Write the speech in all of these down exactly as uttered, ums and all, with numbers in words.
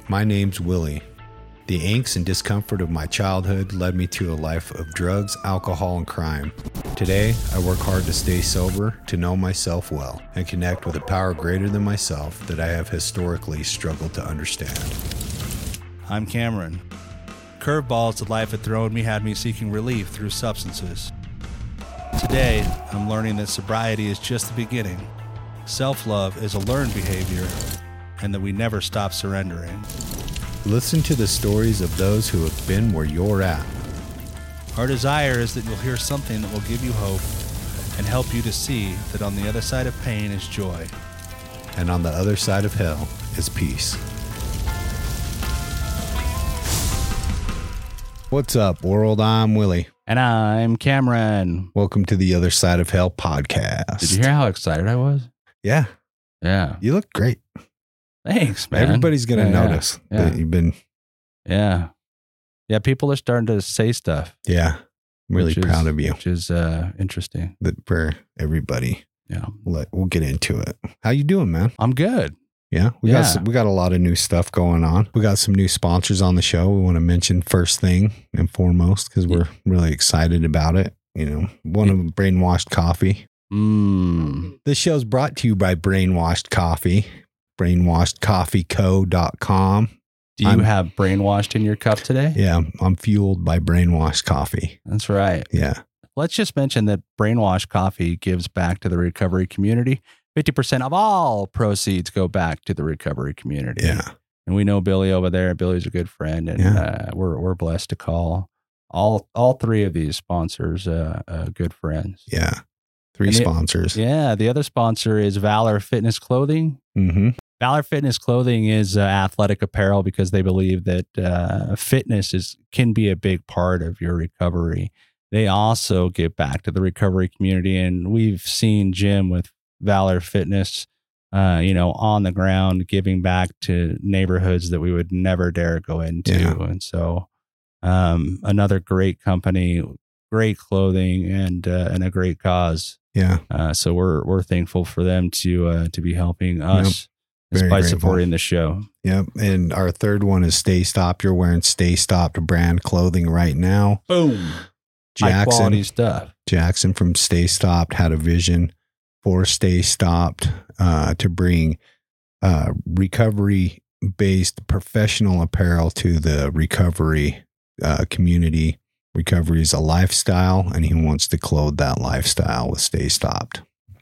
My name's Willie. The angst and discomfort of my childhood led me to a life of drugs, alcohol, and crime. Today, I work hard to stay sober, to know myself well, and connect with a power greater than myself that I have historically struggled to understand. I'm Cameron. Curveballs that life had thrown me had me seeking relief through substances. Today, I'm learning that sobriety is just the beginning. Self-love is a learned behavior, and that we never stop surrendering. Listen to the stories of those who have been where you're at. Our desire is that you'll hear something that will give you hope and help you to see that on the other side of pain is joy. And on the other side of hell is peace. What's up, world? I'm Willie. And I'm Cameron. Welcome to the Other Side of Hell podcast. Did you hear how excited I was? Yeah. Yeah. You look great. Thanks, man. Everybody's going to yeah, notice yeah. that you've been. Yeah. Yeah. People are starting to say stuff. Yeah. I'm really is, proud of you. Which is uh, interesting. That for everybody. Yeah. We'll, let, we'll get into it. How you doing, man? I'm good. Yeah. We yeah. got some, we got a lot of new stuff going on. We got some new sponsors on the show. We want to mention first thing and foremost because we're really excited about it. You know, one of them, Brainwashed Coffee. Mm. This show's brought to you by Brainwashed Coffee. brainwashed coffee co dot com. Do you I'm, have brainwashed in your cup today? Yeah, I'm fueled by Brainwashed Coffee. That's right. Yeah. Let's just mention that Brainwashed Coffee gives back to the recovery community. fifty percent of all proceeds go back to the recovery community. Yeah. And we know Billy over there. Billy's a good friend, and yeah. uh, we're we're blessed to call all all three of these sponsors uh, uh, good friends. Yeah. Three and sponsors. The, yeah. The other sponsor is Valor Fitness Clothing. Mm-hmm. Valor Fitness Clothing is uh, athletic apparel because they believe that uh, fitness is can be a big part of your recovery. They also give back to the recovery community, and we've seen Jim with Valor Fitness, uh, you know, on the ground, giving back to neighborhoods that we would never dare go into. Yeah. And so, um, another great company, great clothing, and uh, and a great cause. Yeah. Uh, so we're we're thankful for them to uh, to be helping us. Yep. Very by grateful. supporting the show. Yep. And our third one is Stay Stopped. You're wearing Stay Stopped brand clothing right now. Boom. Jackson, high quality stuff. Jackson from Stay Stopped had a vision for Stay Stopped uh, to bring uh, recovery based professional apparel to the recovery uh, community. Recovery is a lifestyle, and he wants to clothe that lifestyle with Stay Stopped.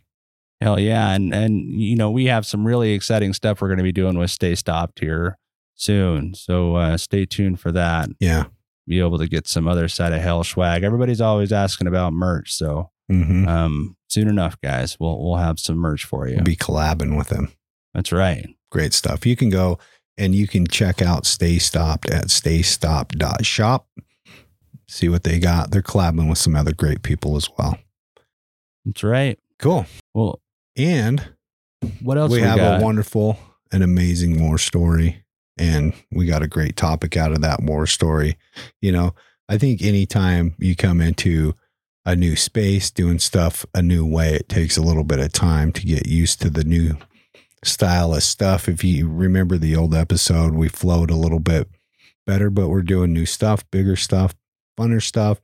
Hell yeah. And, and, you know, we have some really exciting stuff we're going to be doing with Stay Stopped here soon. So uh, stay tuned for that. Yeah. Be able to get some other side of hell swag. Everybody's always asking about merch. So mm-hmm. um, soon enough, guys, we'll, we'll have some merch for you. We'll be collabing with them. That's right. Great stuff. You can go and you can check out Stay Stopped at stay stopped dot shop. See what they got. They're collabing with some other great people as well. That's right. Cool. Well, and what else we, we have got? A wonderful and amazing war story, and we got a great topic out of that war story. You know, I think anytime you come into a new space doing stuff a new way, it takes a little bit of time to get used to the new style of stuff. If you remember the old episode, we flowed a little bit better, but we're doing new stuff, bigger stuff, funner stuff,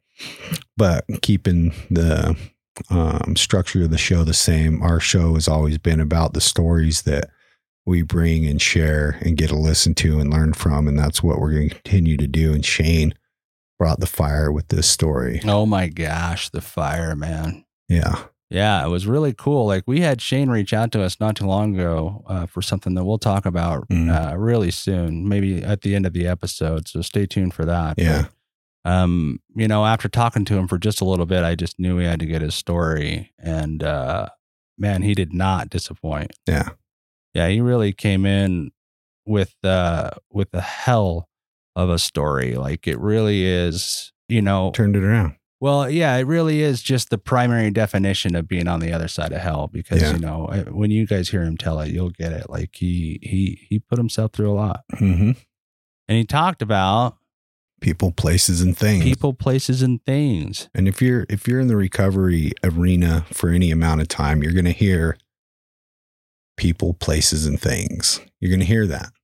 but keeping the um, structure of the show the same. Our show has always been about the stories that we bring and share and get to listen to and learn from. And that's what we're going to continue to do. And Shane brought the fire with this story. Oh my gosh, the fire, man. Yeah. Yeah, it was really cool. Like we had Shane reach out to us not too long ago uh, for something that we'll talk about mm. uh, really soon, maybe at the end of the episode. So stay tuned for that. Yeah. But, um, you know, after talking to him for just a little bit, I just knew we had to get his story. And uh, man, he did not disappoint. Yeah. Yeah, he really came in with uh, with the hell of a story. Like it really is, you know. Turned it around. Well, yeah, it really is just the primary definition of being on the other side of hell because, yeah. you know, when you guys hear him tell it, you'll get it. Like he he he put himself through a lot. Mm-hmm. And he talked about people, places, and things. People, places, and things. And if you're if you're in the recovery arena for any amount of time, you're going to hear people, places, and things. You're going to hear that.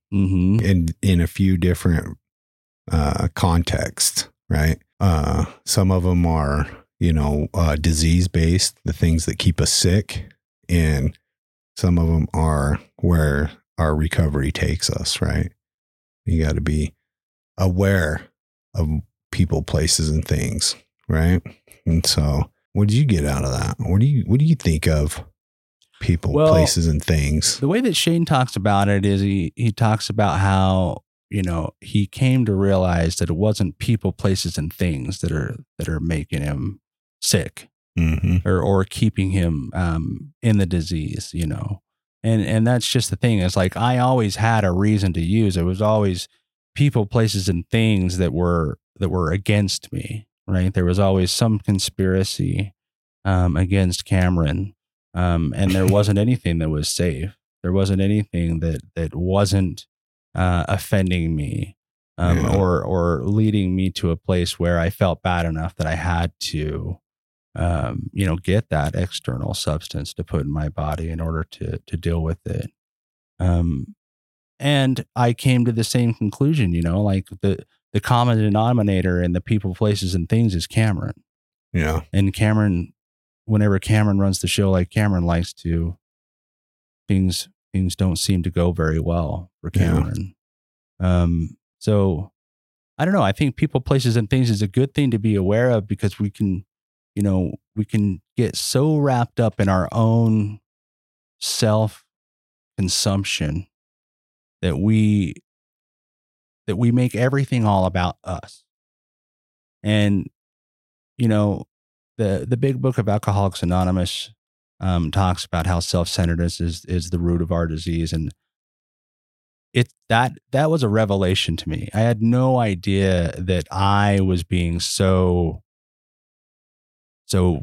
Mm-hmm. in in a few different uh, contexts, right? Uh, some of them are, you know, uh, disease based, the things that keep us sick, and some of them are where our recovery takes us, right? You got to be aware of people, places, and things, right? And so, what did you get out of that? What do you what do you think of people, Well, places, and things? The way that Shane talks about it is he he talks about how, you know, he came to realize that it wasn't people, places, and things that are that are making him sick, Mm-hmm. or or keeping him um, in the disease, you know. And and that's just the thing. It's like I always had a reason to use. It was always people, places, and things that were that were against me, right? There was always some conspiracy um, against Cameron, um, and there wasn't anything that was safe. There wasn't anything that that wasn't uh, offending me, um, Yeah. or or leading me to a place where I felt bad enough that I had to, um, you know, get that external substance to put in my body in order to to deal with it. Um, and I came to the same conclusion, you know, like the the common denominator in the people, places, and things is Cameron. Yeah. And Cameron, whenever Cameron runs the show like Cameron likes to, things things don't seem to go very well for Cameron. Yeah. Um, so I don't know. I think people, places, and things is a good thing to be aware of, because we can, you know, we can get so wrapped up in our own self consumption that we that we make everything all about us. And, you know, the the big book of Alcoholics Anonymous um, talks about how self-centeredness is is the root of our disease, and it that that was a revelation to me. I had no idea that I was being so so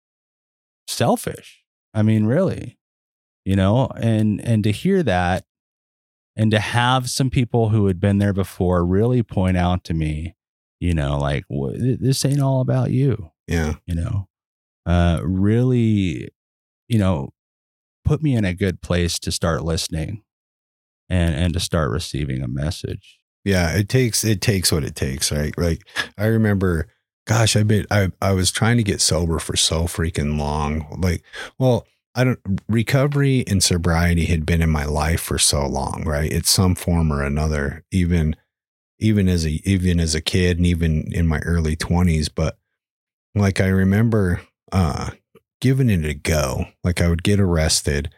selfish. I mean, really, you know, and and to hear that, and to have some people who had been there before really point out to me, you know, like, this ain't all about you. Yeah. You know, uh, really, you know, put me in a good place to start listening and, and to start receiving a message. Yeah. It takes, it takes what it takes, right? Like I remember, gosh, I bet I, I was trying to get sober for so freaking long. Like, well, I don't, recovery and sobriety had been in my life for so long, right? It's some form or another, even, even as a, even as a kid and even in my early twenties. But like, I remember, uh, giving it a go. Like I would get arrested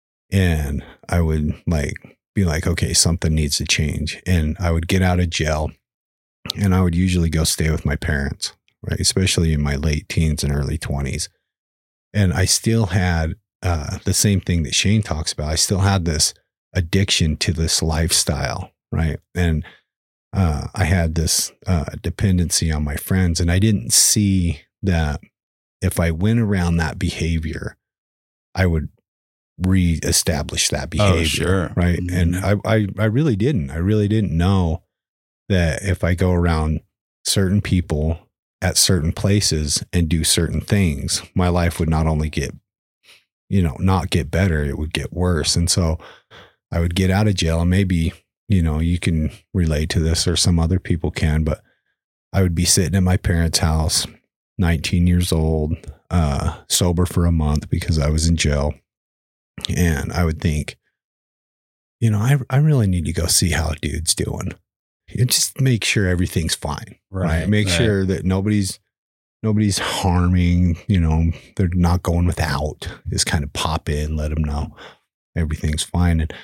and I would like be like, okay, something needs to change. And I would get out of jail and I would usually go stay with my parents, right? Especially in my late teens and early twenties. And I still had uh, the same thing that Shane talks about. I still had this addiction to this lifestyle, right? And uh, I had this uh, dependency on my friends, and I didn't see that if I went around that behavior, I would reestablish that behavior, oh, sure. right? Mm-hmm. And I, I, I really didn't. I really didn't know that if I go around certain people at certain places and do certain things, my life would not only get, you know, not get better, it would get worse. And so I would get out of jail, and maybe, you know, you can relate to this or some other people can, but I would be sitting at my parents' house, nineteen years old, uh, sober for a month because I was in jail. And I would think, you know, I, I really need to go see how a dude's doing. And just make sure everything's fine. Right. right? Make right. sure that nobody's, nobody's harming, you know, they're not going without. Just kind of pop in, let them know everything's fine. And,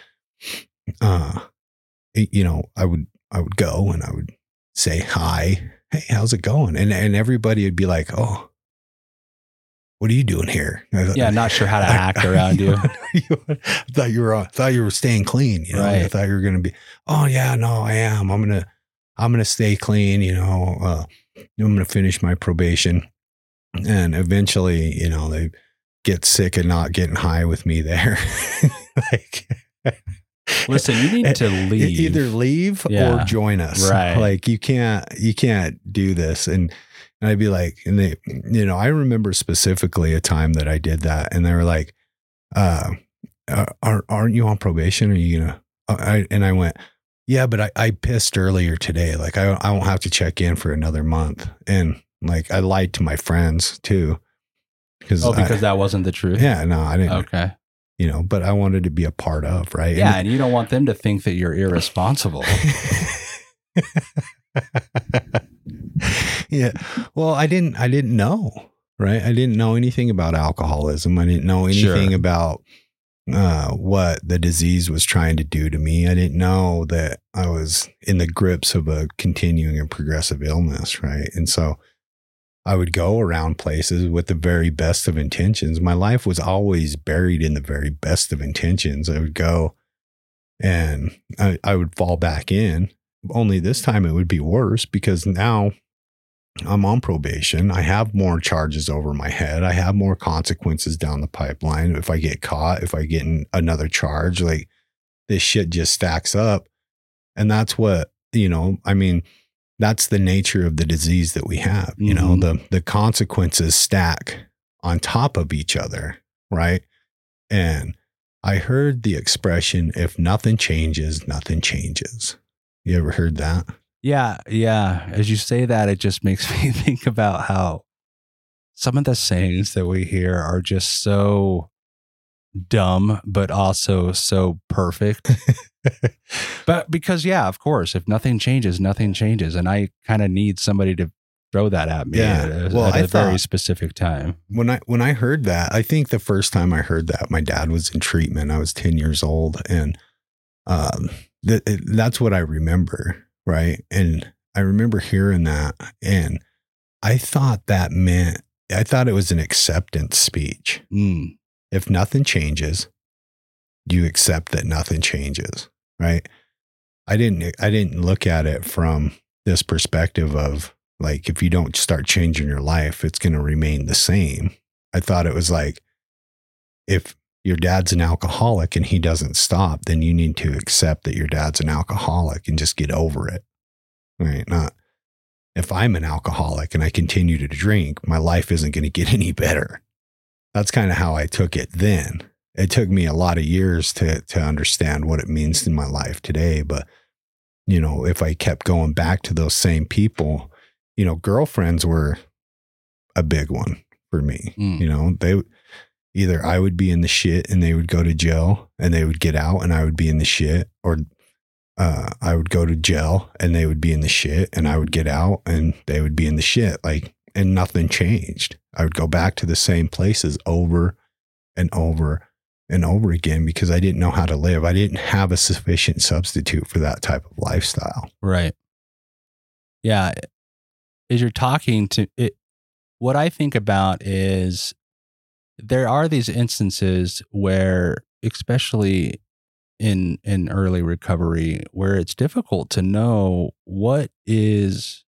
uh, it, you know, I would, I would go and I would say, hi, hey, how's it going? And, and everybody would be like, oh, what are you doing here? Yeah, not sure how to act I, around you. I thought you were, uh, thought you were staying clean. You know, right. I thought you were going to be, oh yeah, no, I am. I'm going to, I'm going to stay clean. You know, uh, I'm going to finish my probation. And eventually, you know, they get sick of not getting high with me there. Like, listen, you need to leave. Either leave yeah. or join us. Right. Like you can't, you can't do this. And, And I'd be like, and they, you know, I remember specifically a time that I did that, and they were like, uh, are, aren't you on probation? Are you gonna, I, and I went, Yeah, but I, I pissed earlier today. Like I, I won't have to check in for another month. And like I lied to my friends too. Because Oh, because I, that wasn't the truth? Yeah, no, I didn't. Okay. You know, but I wanted to be a part of, right? Yeah, and, and you don't want them to think that you're irresponsible. Yeah. Well, I didn't I didn't know, right? I didn't know anything about alcoholism. I didn't know anything Sure. about uh, what the disease was trying to do to me. I didn't know that I was in the grips of a continuing and progressive illness, right? And so I would go around places with the very best of intentions. My life was always buried in the very best of intentions. I would go and I, I would fall back in. Only this time it would be worse because now I'm on probation. I have more charges over my head. I have more consequences down the pipeline. If I get caught, if I get in another charge, like this shit just stacks up. And that's what, you know, I mean, that's the nature of the disease that we have. You know, Mhm. the, the consequences stack on top of each other. Right. And I heard the expression, if nothing changes, nothing changes. You ever heard that? Yeah, yeah. As you say that, it just makes me think about how some of the sayings that we hear are just so dumb, but also so perfect. But because, yeah, of course, if nothing changes, nothing changes. And I kind of need somebody to throw that at me Yeah. at a, Well, at I a very thought- specific time. When I when I heard that, I think the first time I heard that, my dad was in treatment. I was ten years old, and um, th- that's what I remember, right? And I remember hearing that, and I thought that meant I thought it was an acceptance speech. Mm. If nothing changes, you accept that nothing changes, right? I didn't I didn't look at it from this perspective of like, if you don't start changing your life, it's going to remain the same. I thought it was like, if your dad's an alcoholic and he doesn't stop, then you need to accept that your dad's an alcoholic and just get over it. Right? Not if I'm an alcoholic and I continue to drink, my life isn't going to get any better. That's kind of how I took it then. It took me a lot of years to to understand what it means in my life today. But, you know, if I kept going back to those same people, you know, girlfriends were a big one for me. Mm. You know, they either I would be in the shit and they would go to jail and they would get out and I would be in the shit, or uh, I would go to jail and they would be in the shit and I would get out and they would be in the shit. Like, and nothing changed. I would go back to the same places over and over and over again because I didn't know how to live. I didn't have a sufficient substitute for that type of lifestyle. Right. Yeah. As you're talking to it, what I think about is there are these instances where, especially in in early recovery, where it's difficult to know what is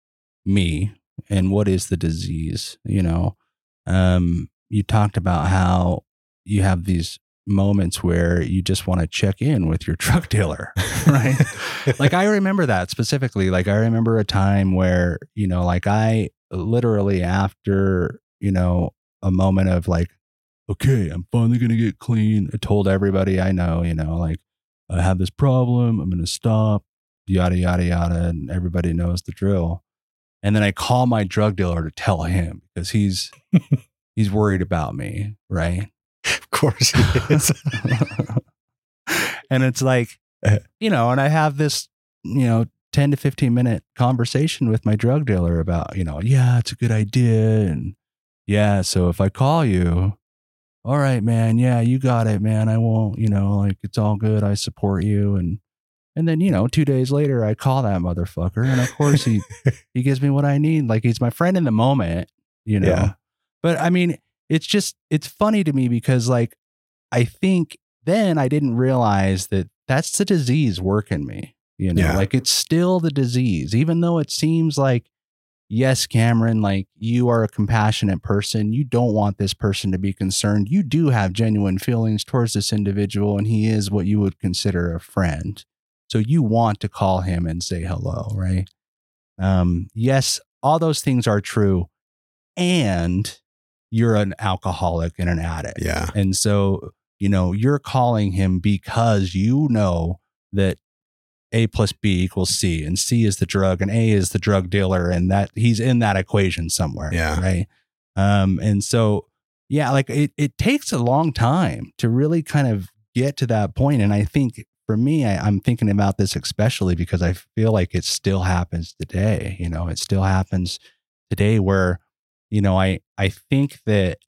me and what is the disease. You know, um, you talked about how you have these moments where you just want to check in with your drug dealer, right? Like I remember that specifically. Like I remember a time where, you know, like I literally after, you know, a moment of like, okay, I'm finally going to get clean. I told everybody I know, you know, like I have this problem. I'm going to stop, yada, yada, yada. And everybody knows the drill. And then I call my drug dealer to tell him because he's, he's worried about me. Right. Of course it is. And it's like, you know, and I have this, you know, ten to fifteen minute conversation with my drug dealer about, you know, yeah, it's a good idea. And yeah, so if I call you, all right, man, yeah, you got it, man. I won't, you know, like it's all good. I support you. And, and then, you know, two days later, I call that motherfucker. And of course he, he gives me what I need. Like he's my friend in the moment, you know, Yeah. but I mean, it's just, it's funny to me because like, I think then I didn't realize that that's the disease working me, you know, Yeah. like it's still the disease, even though it seems like, yes, Cameron, like you are a compassionate person. You don't want this person to be concerned. You do have genuine feelings towards this individual and he is what you would consider a friend. So you want to call him and say hello, right? Um, yes, all those things are true. And you're an alcoholic and an addict. Yeah. And so, you know, you're calling him because you know that A plus B equals C, and C is the drug, and A is the drug dealer, and that he's in that equation somewhere. Yeah. Right. Um, and so, yeah, like it, it takes a long time to really kind of get to that point. And I think for me, I, I'm thinking about this especially because I feel like it still happens today. You know, it still happens today where, you know, I, I think that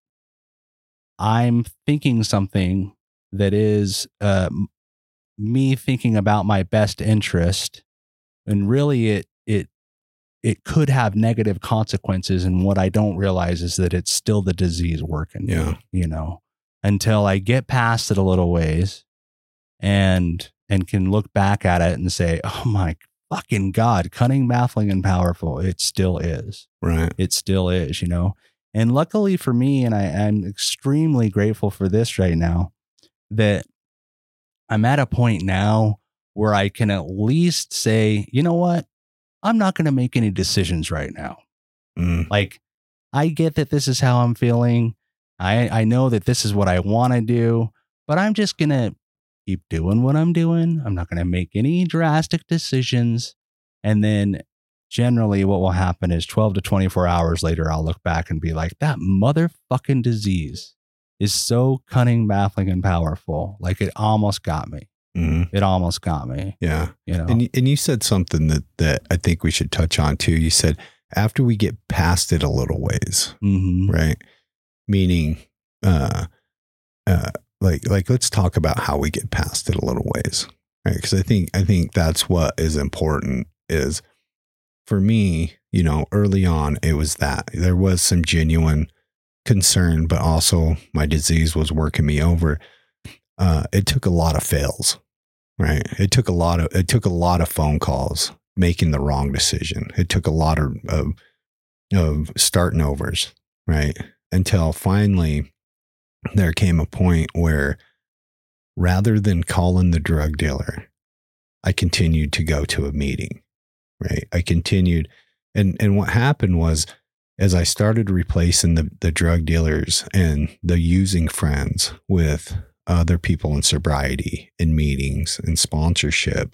I'm thinking something that is uh, me thinking about my best interest, and really it it it could have negative consequences. And what I don't realize is that it's still the disease working. Yeah. Me, you know, until I get past it a little ways, and and can look back at it and say, oh my fucking God, cunning, baffling, and powerful. It still is. Right. It still is. You know. And luckily for me, and I, I'm extremely grateful for this right now, that I'm at a point now where I can at least say, you know what? I'm not going to make any decisions right now. Mm. Like, I get that this is how I'm feeling. I, I know that this is what I want to do, but I'm just going to keep doing what I'm doing. I'm not going to make any drastic decisions. And then generally what will happen is twelve to twenty-four hours later, I'll look back and be like, that motherfucking disease is so cunning, baffling, and powerful. Like, it almost got me. Mm. It almost got me. Yeah. You know, And, y- and you said something that, that I think we should touch on too. You said, after we get past it a little ways, mm-hmm. right? Meaning, uh, uh, like, like, let's talk about how we get past it a little ways, right? Because I think, I think that's what is important. Is for me, you know, early on, it was that there was some genuine concern, but also my disease was working me over. Uh, it took a lot of fails, right? It took a lot of, it took a lot of phone calls, making the wrong decision. It took a lot of, of, of starting overs, right? Until finally there came a point where, rather than calling the drug dealer, I continued to go to a meeting, right? I continued. And, and what happened was, as I started replacing the, the drug dealers and the using friends with other people in sobriety, in meetings, and sponsorship,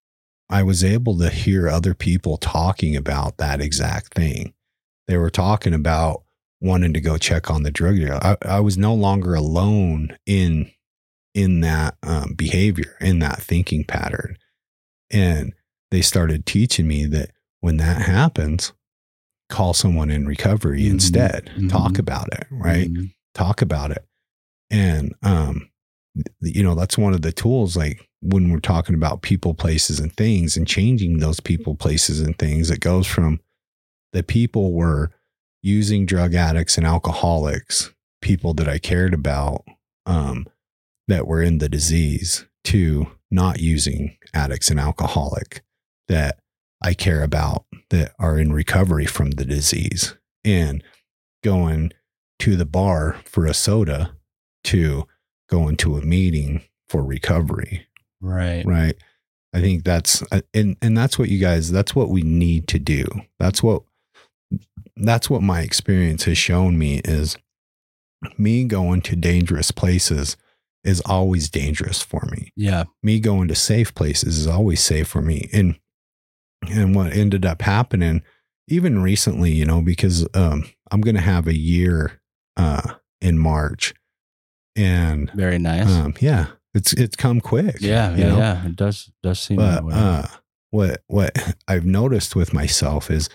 I was able to hear other people talking about that exact thing. They were talking about wanting to go check on the drug dealer. I, I was no longer alone in, in that um, behavior, in that thinking pattern. And they started teaching me that when that happens, call someone in recovery mm-hmm. instead. Mm-hmm. Talk about it, right? Mm-hmm. Talk about it. And, um, you know, that's one of the tools, like when we're talking about people, places, and things, and changing those people, places, and things, it goes from the people were using drug addicts and alcoholics, people that I cared about, um, that were in the disease, to not using addicts and alcoholic that I care about, that are in recovery from the disease, and going to the bar for a soda to going to a meeting for recovery. Right. Right. I think that's, and, and that's what you guys, that's what we need to do. That's what, that's what my experience has shown me, is me going to dangerous places is always dangerous for me. Yeah. Me going to safe places is always safe for me. And, and what ended up happening even recently, you know, because, um, I'm going to have a year, uh, in March, and very nice. Um, yeah, it's, it's come quick. Yeah. You Yeah. know? Yeah. It does, does seem but, that way. uh, what, what I've noticed with myself is,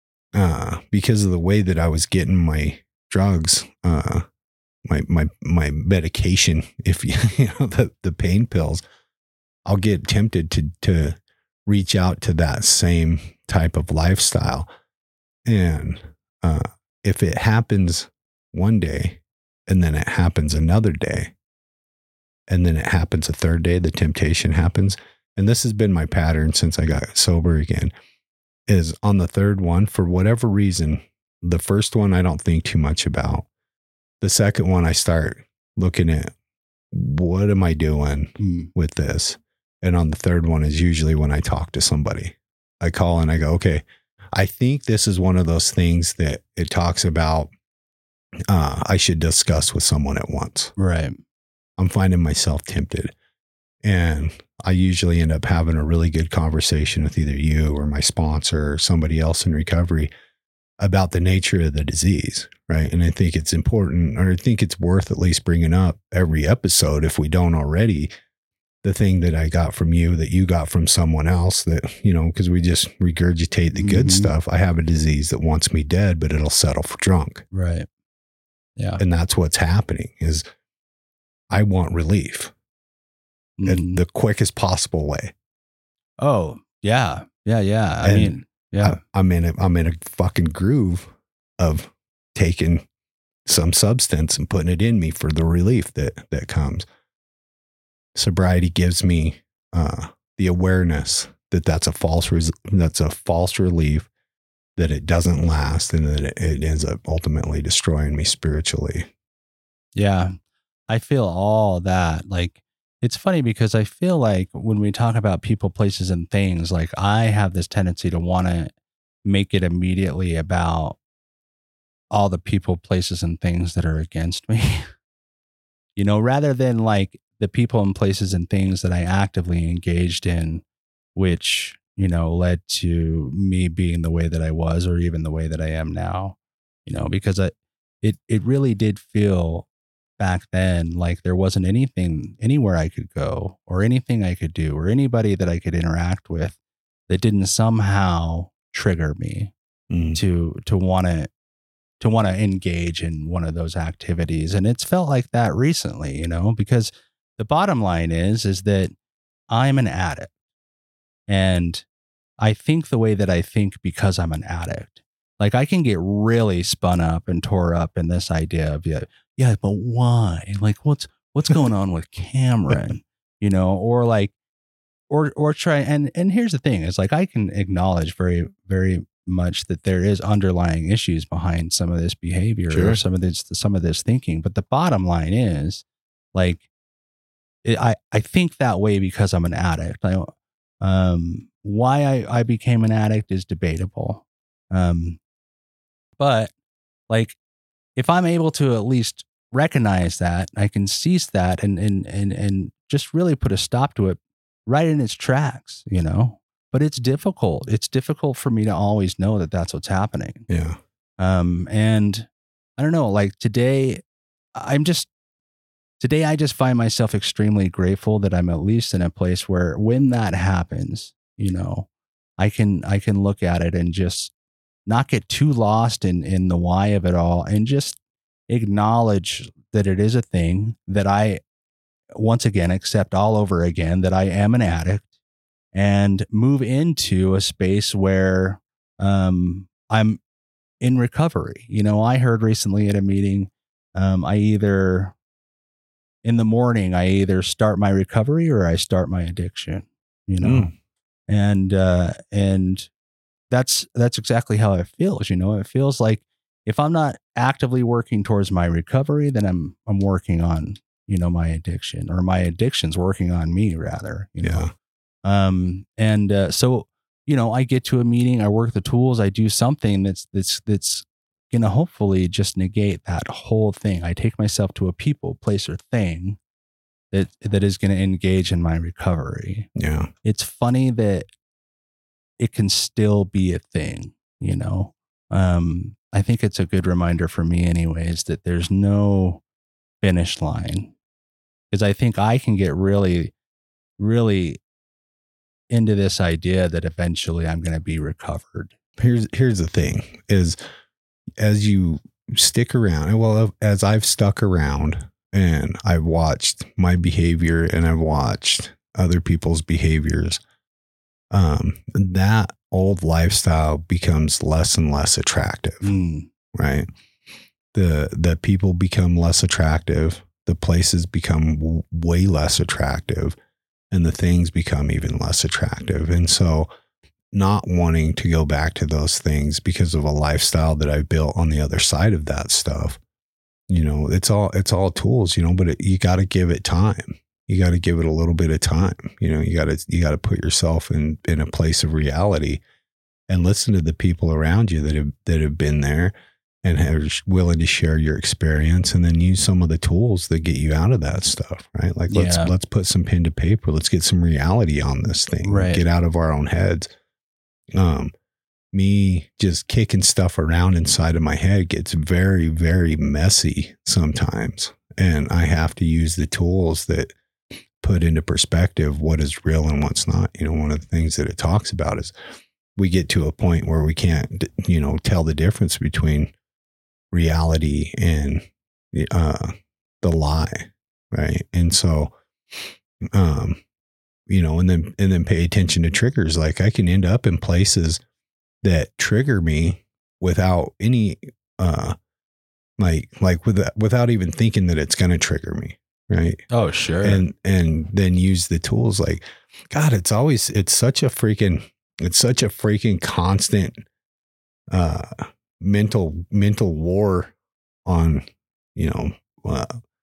uh, because of the way that I was getting my drugs, uh, my, my, my medication, if you, you know, the, the pain pills, I'll get tempted to, to reach out to that same type of lifestyle. And, uh, if it happens one day and then it happens another day, and then it happens a third day, the temptation happens. And this has been my pattern since I got sober again, is on the third one, for whatever reason, the first one I don't think too much about. The second one, I start looking at, what am I doing mm. with this? And on the third one is usually when I talk to somebody. I call and I go, okay, I think this is one of those things that it talks about, uh, I should discuss with someone at once. Right. I'm finding myself tempted. And I usually end up having a really good conversation with either you or my sponsor or somebody else in recovery about the nature of the disease, right? And I think it's important, or I think it's worth at least bringing up every episode, if we don't already, the thing that I got from you, that you got from someone else, that, you know, because we just regurgitate the good Mm-hmm. stuff. I have a disease that wants me dead, but it'll settle for drunk. Right. Yeah. And that's what's happening is I want relief Mhm. in the quickest possible way. Oh, yeah. Yeah. Yeah. I And mean, yeah. I, I'm in a, I'm in a fucking groove of taking some substance and putting it in me for the relief that, that comes. Sobriety gives me uh, the awareness that that's a false, res- that's a false relief, that it doesn't last, and that it, it ends up ultimately destroying me spiritually. Yeah. I feel all that. Like, it's funny because I feel like when we talk about people, places, and things, like I have this tendency to want to make it immediately about all the people, places, and things that are against me, you know, rather than like the people and places and things that I actively engaged in, which, you know, led to me being the way that I was, or even the way that I am now, you know, because I, it, it really did feel back then like there wasn't anything, anywhere I could go or anything I could do or anybody that I could interact with that didn't somehow trigger me Mm. to, to want to, to want to engage in one of those activities. And it's felt like that recently, you know, because the bottom line is, is that I'm an addict, and I think the way that I think because I'm an addict. Like I can get really spun up and tore up in this idea of, yeah, yeah, but why? Like what's, what's going on with Cameron, you know, or like, or, or try. And, and here's the thing is like, I can acknowledge very, very much that there is underlying issues behind some of this behavior Sure. or some of this, some of this thinking. But the bottom line is like, it, I, I think that way because I'm an addict. I, um, why I, I became an addict is debatable. Um, but like, if I'm able to at least recognize that, I can cease that and, and, and, and just really put a stop to it right in its tracks, you know, but it's difficult. It's difficult for me to always know that that's what's happening. Yeah. Um, and I don't know, like today, I'm just, today I just find myself extremely grateful that I'm at least in a place where when that happens, you know, I can, I can look at it and just not get too lost in, in the why of it all and just acknowledge that it is a thing that I, once again, accept all over again, that I am an addict, and move into a space where um, I'm in recovery. You know, I heard recently at a meeting, um, I either, in the morning, I either start my recovery or I start my addiction, you know, Mm. and, uh, and that's, that's exactly how it feels. You know, it feels like if I'm not actively working towards my recovery, then I'm, I'm working on, you know, my addiction, or my addiction's working on me rather, you know? Yeah. Um, and, uh, so, you know, I get to a meeting, I work the tools, I do something that's, that's, that's going to hopefully just negate that whole thing. I take myself to a people, place, or thing that, that is going to engage in my recovery. Yeah. It's funny that it can still be a thing, you know? Um, I think it's a good reminder for me anyways, that there's no finish line, because I think I can get really, really into this idea that eventually I'm going to be recovered. Here's, here's the thing is, as you stick around, and well, as I've stuck around and I've watched my behavior and I've watched other people's behaviors, um, that old lifestyle becomes less and less attractive, Mm. right? The, the people become less attractive. The places become w- way less attractive, and the things become even less attractive. And so not wanting to go back to those things because of a lifestyle that I built on the other side of that stuff, you know, it's all, it's all tools, you know, but it, you got to give it time. You got to give it a little bit of time. You know, you got to, you got to put yourself in, in a place of reality and listen to the people around you that have, that have been there and are willing to share your experience, and then use some of the tools that get you out of that stuff, right? Like let's Yeah. let's put some pen to paper. Let's get some reality on this thing. Right. Get out of our own heads. Um, me just kicking stuff around inside of my head gets very, very messy sometimes, and I have to use the tools that put into perspective what is real and what's not. You know, one of the things that it talks about is we get to a point where we can't, you know, tell the difference between reality and uh, the lie, right? And so, um, you know, and then and then pay attention to triggers. Like I can end up in places that trigger me without any, uh, like like with without even thinking that it's going to trigger me, right? Oh, sure. And and then use the tools. Like, God, it's always it's such a freaking it's such a freaking constant, uh. mental mental war on, you know, uh,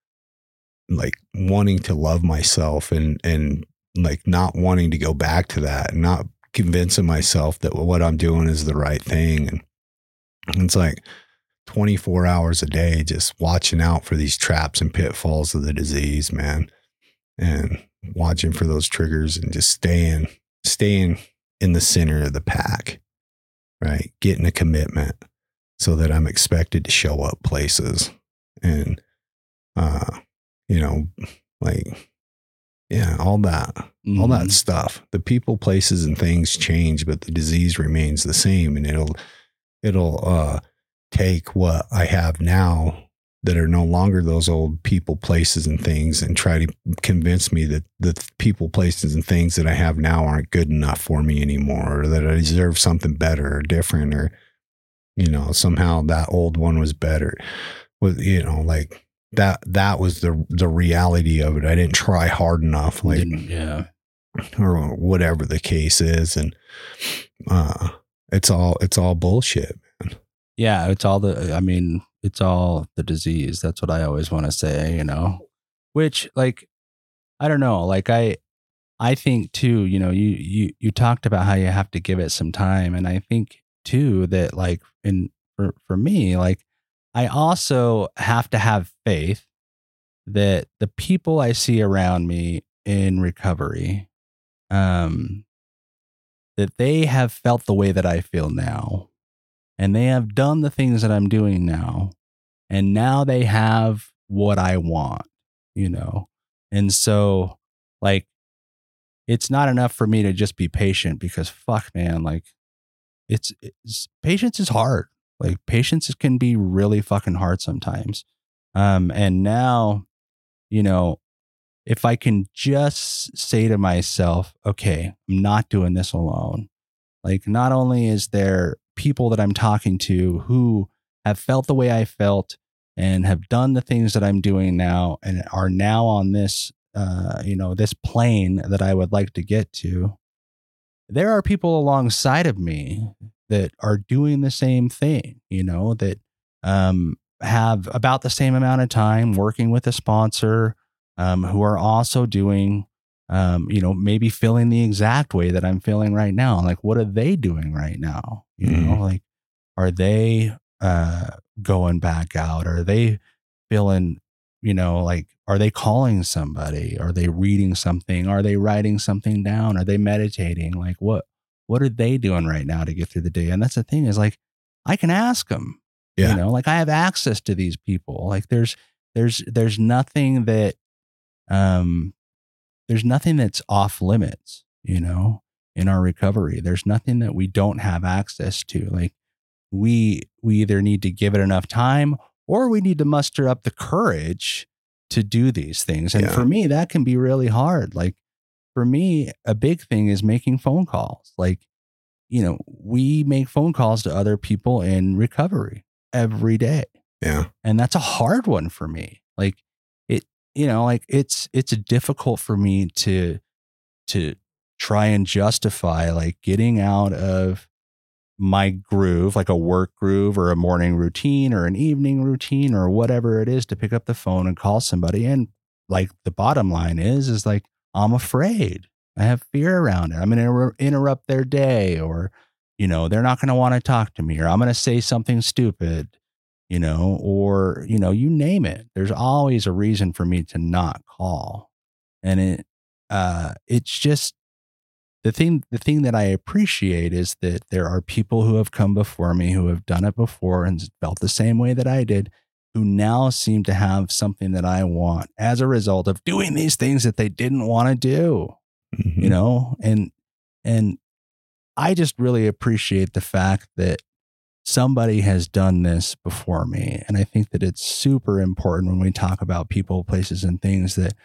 like wanting to love myself and and like not wanting to go back to that, and not convincing myself that what I'm doing is the right thing. And it's like twenty-four hours a day just watching out for these traps and pitfalls of the disease, man, and watching for those triggers and just staying staying in the center of the pack, right? Getting a commitment so that I'm expected to show up places, and, uh, you know, like, yeah, all that, mm-hmm. all that stuff. The people, places, and things change, but the disease remains the same. And it'll, it'll, uh, take what I have now that are no longer those old people, places, and things, and try to convince me that the people, places, and things that I have now aren't good enough for me anymore, or that I deserve something better or different, or, you know, somehow that old one was better. With, you know, like that, that was the, the reality of it. I didn't try hard enough, like, yeah, or whatever the case is. And, uh, it's all, it's all bullshit, man. Yeah. It's all the, I mean, it's all the disease. That's what I always want to say, you know, which, like, I don't know, like I, I think too, you know, you, you, you talked about how you have to give it some time. And I think too, that like in, for, for me, like I also have to have faith that the people I see around me in recovery, um, that they have felt the way that I feel now, and they have done the things that I'm doing now, and now they have what I want, you know? And so like, it's not enough for me to just be patient, because fuck, man, like it's, it's patience is hard. Like patience can be really fucking hard sometimes. Um, and now, you know, if I can just say to myself, okay, I'm not doing this alone. Like not only is there people that I'm talking to who have felt the way I felt and have done the things that I'm doing now and are now on this, uh, you know, this plane that I would like to get to, there are people alongside of me that are doing the same thing, you know, that um, have about the same amount of time working with a sponsor, um, who are also doing, um, you know, maybe feeling the exact way that I'm feeling right now. Like, what are they doing right now? You mm. know, like, are they uh, going back out? Are they feeling, you know, like, are they calling somebody? Are they reading something? Are they writing something down? Are they meditating? Like, what, what are they doing right now to get through the day? And that's the thing, is like, I can ask them, yeah. you know, like I have access to these people. Like there's, there's, there's nothing that, um, there's nothing that's off limits, you know, in our recovery. There's nothing that we don't have access to. Like we, we either need to give it enough time, or we need to muster up the courage to do these things. And yeah. for me, that can be really hard. Like for me, a big thing is making phone calls. Like, you know, we make phone calls to other people in recovery every day. Yeah. And that's a hard one for me. Like it, you know, like it's, it's difficult for me to, to try and justify like getting out of my groove, like a work groove or a morning routine or an evening routine or whatever it is, to pick up the phone and call somebody. And like the bottom line is, is like, I'm afraid. I have fear around it. I'm going to inter- interrupt their day, or, you know, they're not going to want to talk to me, or I'm going to say something stupid. you know, or, you know, you name it. There's always a reason for me to not call. And it, uh, it's just the thing, the thing that I appreciate is that there are people who have come before me who have done it before and felt the same way that I did, who now seem to have something that I want as a result of doing these things that they didn't want to do, mm-hmm. you know, and, and I just really appreciate the fact that somebody has done this before me. And I think that it's super important when we talk about people, places, and things, that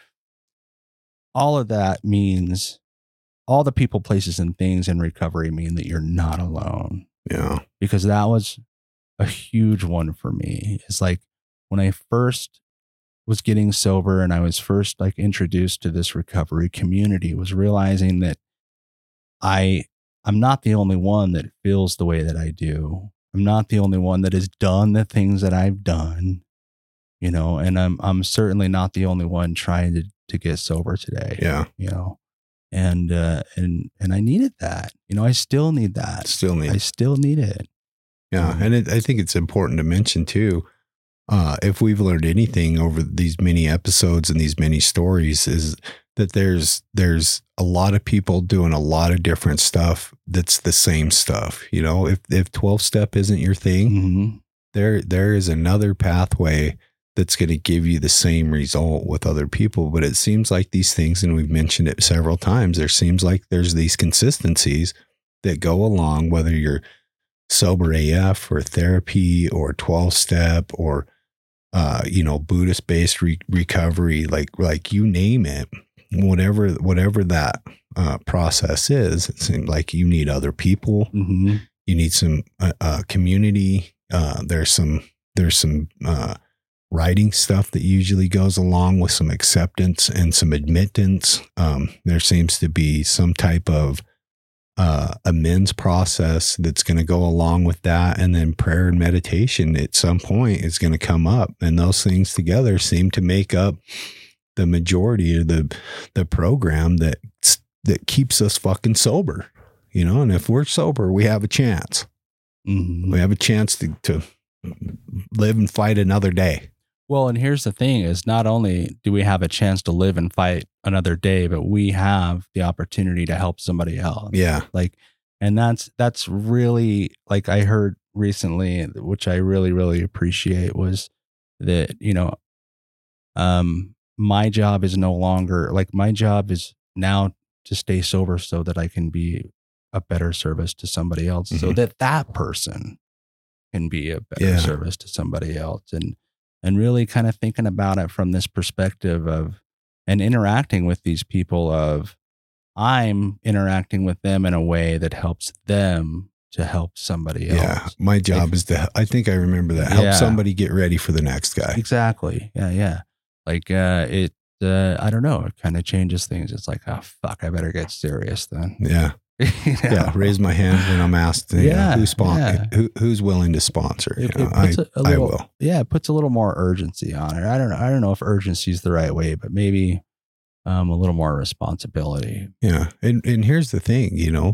all of that means, all the people, places, and things in recovery mean that you're not alone. Yeah. Because that was a huge one for me. It's like when I first was getting sober and I was first like introduced to this recovery community, was realizing that I, I'm not the only one that feels the way that I do. I'm not the only one that has done the things that I've done, you know, and I'm, I'm certainly not the only one trying to, to get sober today. Yeah. You know, and, uh, and, and I needed that, you know, I still need that. Still need I still need it. Yeah. Um, and it, I think it's important to mention too, uh, if we've learned anything over these many episodes and these many stories, is that there's, there's a lot of people doing a lot of different stuff. That's the same stuff. You know, if, if twelve step isn't your thing, mm-hmm. there, there is another pathway that's going to give you the same result with other people. But it seems like these things, and we've mentioned it several times, there seems like there's these consistencies that go along, whether you're sober A F or therapy or twelve step or, uh, you know, Buddhist based re- recovery, like, like you name it, whatever, whatever that, uh, process is, it seems like you need other people. Mm-hmm. You need some, uh, uh community. Uh, there's some, there's some, uh, writing stuff that usually goes along with some acceptance and some admittance. Um, there seems to be some type of, uh, amends process that's going to go along with that. And then prayer and meditation at some point is going to come up, and those things together seem to make up the majority of the, the program that, that keeps us fucking sober, you know? And if we're sober, we have a chance. Mm-hmm. We have a chance to, to live and fight another day. Well, and here's the thing is, not only do we have a chance to live and fight another day, but we have the opportunity to help somebody else. Yeah. Like, and that's, that's really, like I heard recently, which I really, really appreciate, was that, you know, um, my job is no longer, like my job is now to stay sober so that I can be a better service to somebody else, mm-hmm. so that that person can be a better yeah. service to somebody else. And, and really kind of thinking about it from this perspective of, and interacting with these people of, I'm interacting with them in a way that helps them to help somebody else. Yeah. My job if, is to, I think I remember that, help yeah. somebody get ready for the next guy. Exactly. Yeah. Yeah. Like, uh, it, uh, I don't know, it kind of changes things. It's like, oh, fuck, I better get serious then. Yeah. You know? Yeah. Raise my hand when I'm asked, you yeah, know, who's, spon- yeah. who, who's willing to sponsor. You it, know, it puts I, a, a little, I will. Yeah. It puts a little more urgency on it. I don't know. I don't know if urgency is the right way, but maybe, um, a little more responsibility. Yeah. And, and here's the thing, you know,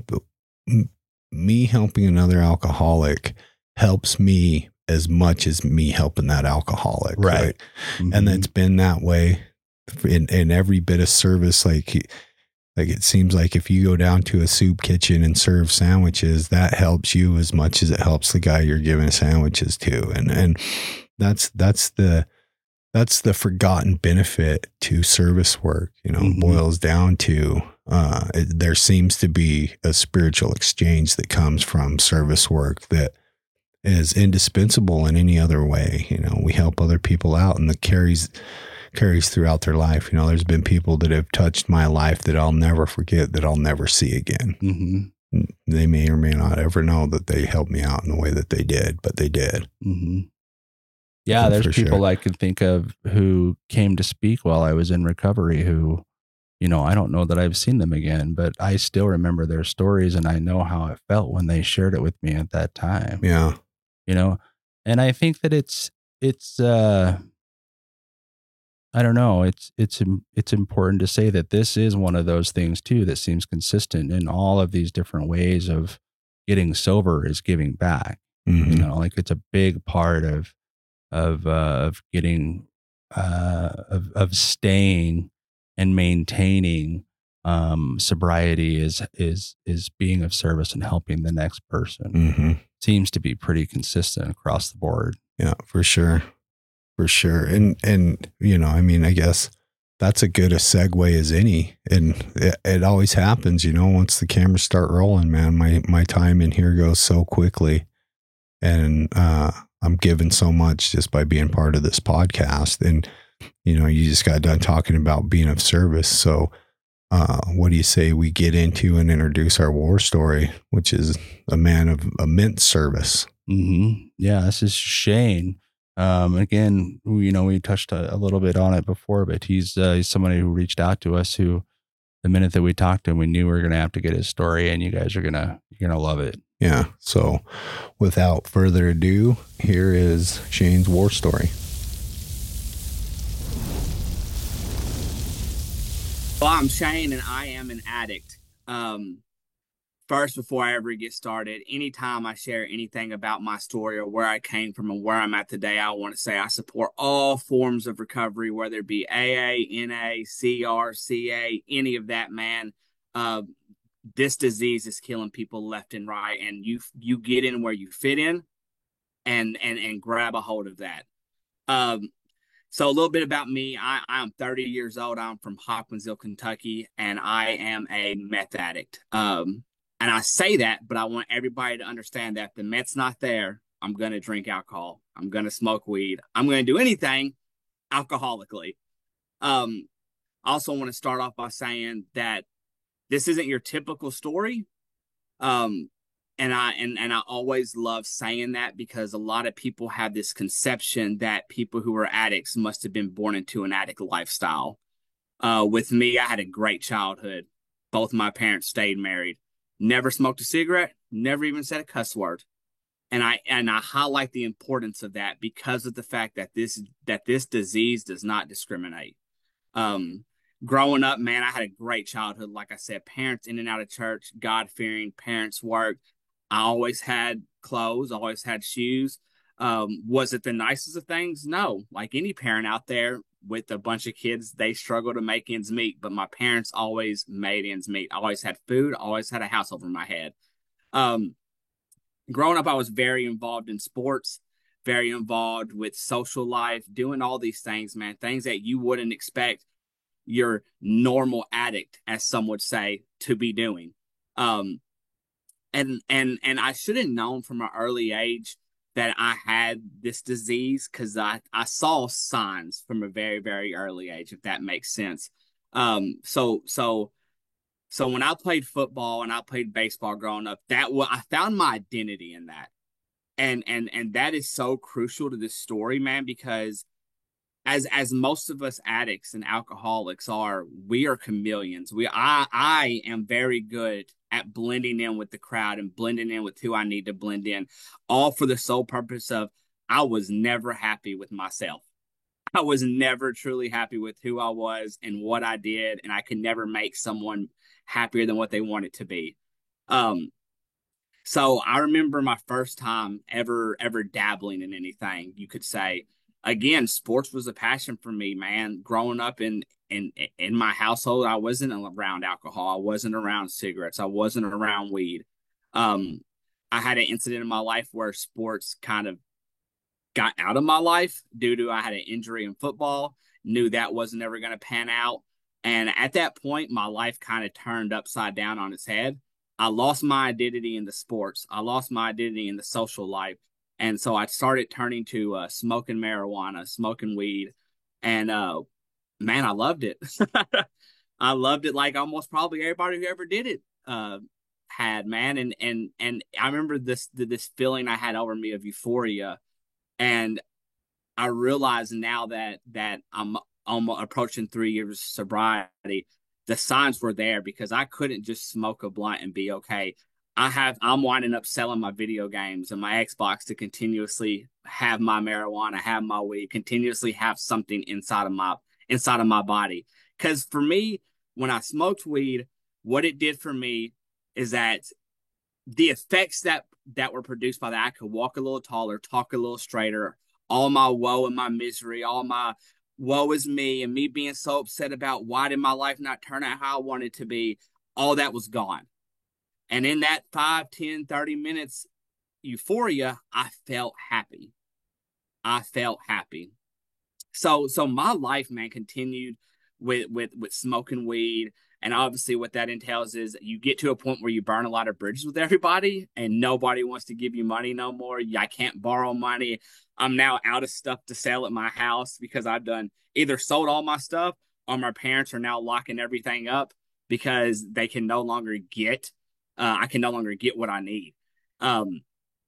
me helping another alcoholic helps me as much as me helping that alcoholic. Right. right? Mm-hmm. And it's been that way in, in every bit of service. Like, like it seems like if you go down to a soup kitchen and serve sandwiches, that helps you as much as it helps the guy you're giving sandwiches to. And, and that's, that's the, that's the forgotten benefit to service work, you know, mm-hmm. boils down to, uh, it, there seems to be a spiritual exchange that comes from service work that is indispensable in any other way. You know, we help other people out, and that carries, carries throughout their life. You know, there's been people that have touched my life that I'll never forget, that I'll never see again. Mm-hmm. They may or may not ever know that they helped me out in the way that they did, but they did. Mm-hmm. Yeah, there's people sure. I can think of who came to speak while I was in recovery who, you know, I don't know that I've seen them again, but I still remember their stories, and I know how it felt when they shared it with me at that time. Yeah. You know, and I think that it's, it's, uh, I don't know, it's, it's, it's important to say that this is one of those things too that seems consistent in all of these different ways of getting sober, is giving back. Mm-hmm. You know, like it's a big part of of uh, of getting uh, of of staying and maintaining um, sobriety is is is being of service and helping the next person. Mm-hmm. Seems to be pretty consistent across the board. Yeah, for sure. For sure. And, and, you know, I mean, I guess that's a good a segue as any. And it, it always happens, you know, once the cameras start rolling, man, my, my time in here goes so quickly. And, uh, I'm given so much just by being part of this podcast. And, you know, you just got done talking about being of service. So, uh, what do you say we get into and introduce our war story, which is a man of immense service? Mm-hmm. Yeah, this is Shane. Um, again, you know, we touched a, a little bit on it before, but he's, uh, he's somebody who reached out to us who, the minute that we talked to him, we knew we were going to have to get his story, and you guys are going to, you're going to love it. Yeah. So without further ado, here is Shane's war story. Well, I'm Shane, and I am an addict. Um, first, before I ever get started, anytime I share anything about my story or where I came from and where I'm at today, I want to say I support all forms of recovery, whether it be A A, N A, C R, C A, any of that, man. Uh, this disease is killing people left and right, and you you get in where you fit in and and and grab a hold of that. Um, So a little bit about me. I, I'm thirty years old. I'm from Hopkinsville, Kentucky, and I am a meth addict. Um, and I say that, but I want everybody to understand that if the meth's not there, I'm going to drink alcohol. I'm going to smoke weed. I'm going to do anything alcoholically. Um, I also want to start off by saying that this isn't your typical story. Um, and I and and I always love saying that because a lot of people have this conception that people who are addicts must have been born into an addict lifestyle. Uh, with me, I had a great childhood. Both my parents stayed married. Never smoked a cigarette. Never even said a cuss word. And I and I highlight the importance of that because of the fact that this that this disease does not discriminate. Um, growing up, man, I had a great childhood. Like I said, parents in and out of church, God-fearing, parents worked. I always had clothes, always had shoes. Um, was it the nicest of things? No. Like any parent out there with a bunch of kids, they struggle to make ends meet. But my parents always made ends meet. I always had food, always had a house over my head. Um, growing up, I was very involved in sports, very involved with social life, doing all these things, man, things that you wouldn't expect your normal addict, as some would say, to be doing. Um, And and and I should have known from an early age that I had this disease because I, I saw signs from a very, very early age, if that makes sense. Um, so so so when I played football and I played baseball growing up, that was I found my identity in that. And and and that is so crucial to this story, man, because as as most of us addicts and alcoholics are, we are chameleons. We I I am very good at blending in with the crowd and blending in with who I need to blend in, all for the sole purpose of I was never happy with myself. I was never truly happy with who I was and what I did, and I could never make someone happier than what they wanted to be. Um, so I remember my first time ever ever dabbling in anything, you could say. Again, sports was a passion for me, man. Growing up in in in my household, I wasn't around alcohol. I wasn't around cigarettes. I wasn't around weed. Um, I had an incident in my life where sports kind of got out of my life due to I had an injury in football. Knew that wasn't ever going to pan out, and at that point, my life kind of turned upside down on its head. I lost my identity in the sports. I lost my identity in the social life. And so I started turning to uh, smoking marijuana, smoking weed. And uh, man, I loved it. I loved it like almost probably everybody who ever did it uh, had, man. And and and I remember this this feeling I had over me of euphoria. And I realize now that that I'm almost approaching three years of sobriety, the signs were there because I couldn't just smoke a blunt and be okay. I have I'm winding up selling my video games and my Xbox to continuously have my marijuana, have my weed, continuously have something inside of my inside of my body. Because for me, when I smoked weed, what it did for me is that the effects that that were produced by that, I could walk a little taller, talk a little straighter. all my woe and my misery, all my woe is me and me being so upset about why did my life not turn out how I wanted it to be, all that was gone. And in that five, ten, thirty minutes euphoria, I felt happy. I felt happy. So so my life, man, continued with with with smoking weed. And obviously what that entails is you get to a point where you burn a lot of bridges with everybody and nobody wants to give you money no more. I can't borrow money. I'm now out of stuff to sell at my house because I've done either sold all my stuff or my parents are now locking everything up because they can no longer get, uh, I can no longer get what I need. Um,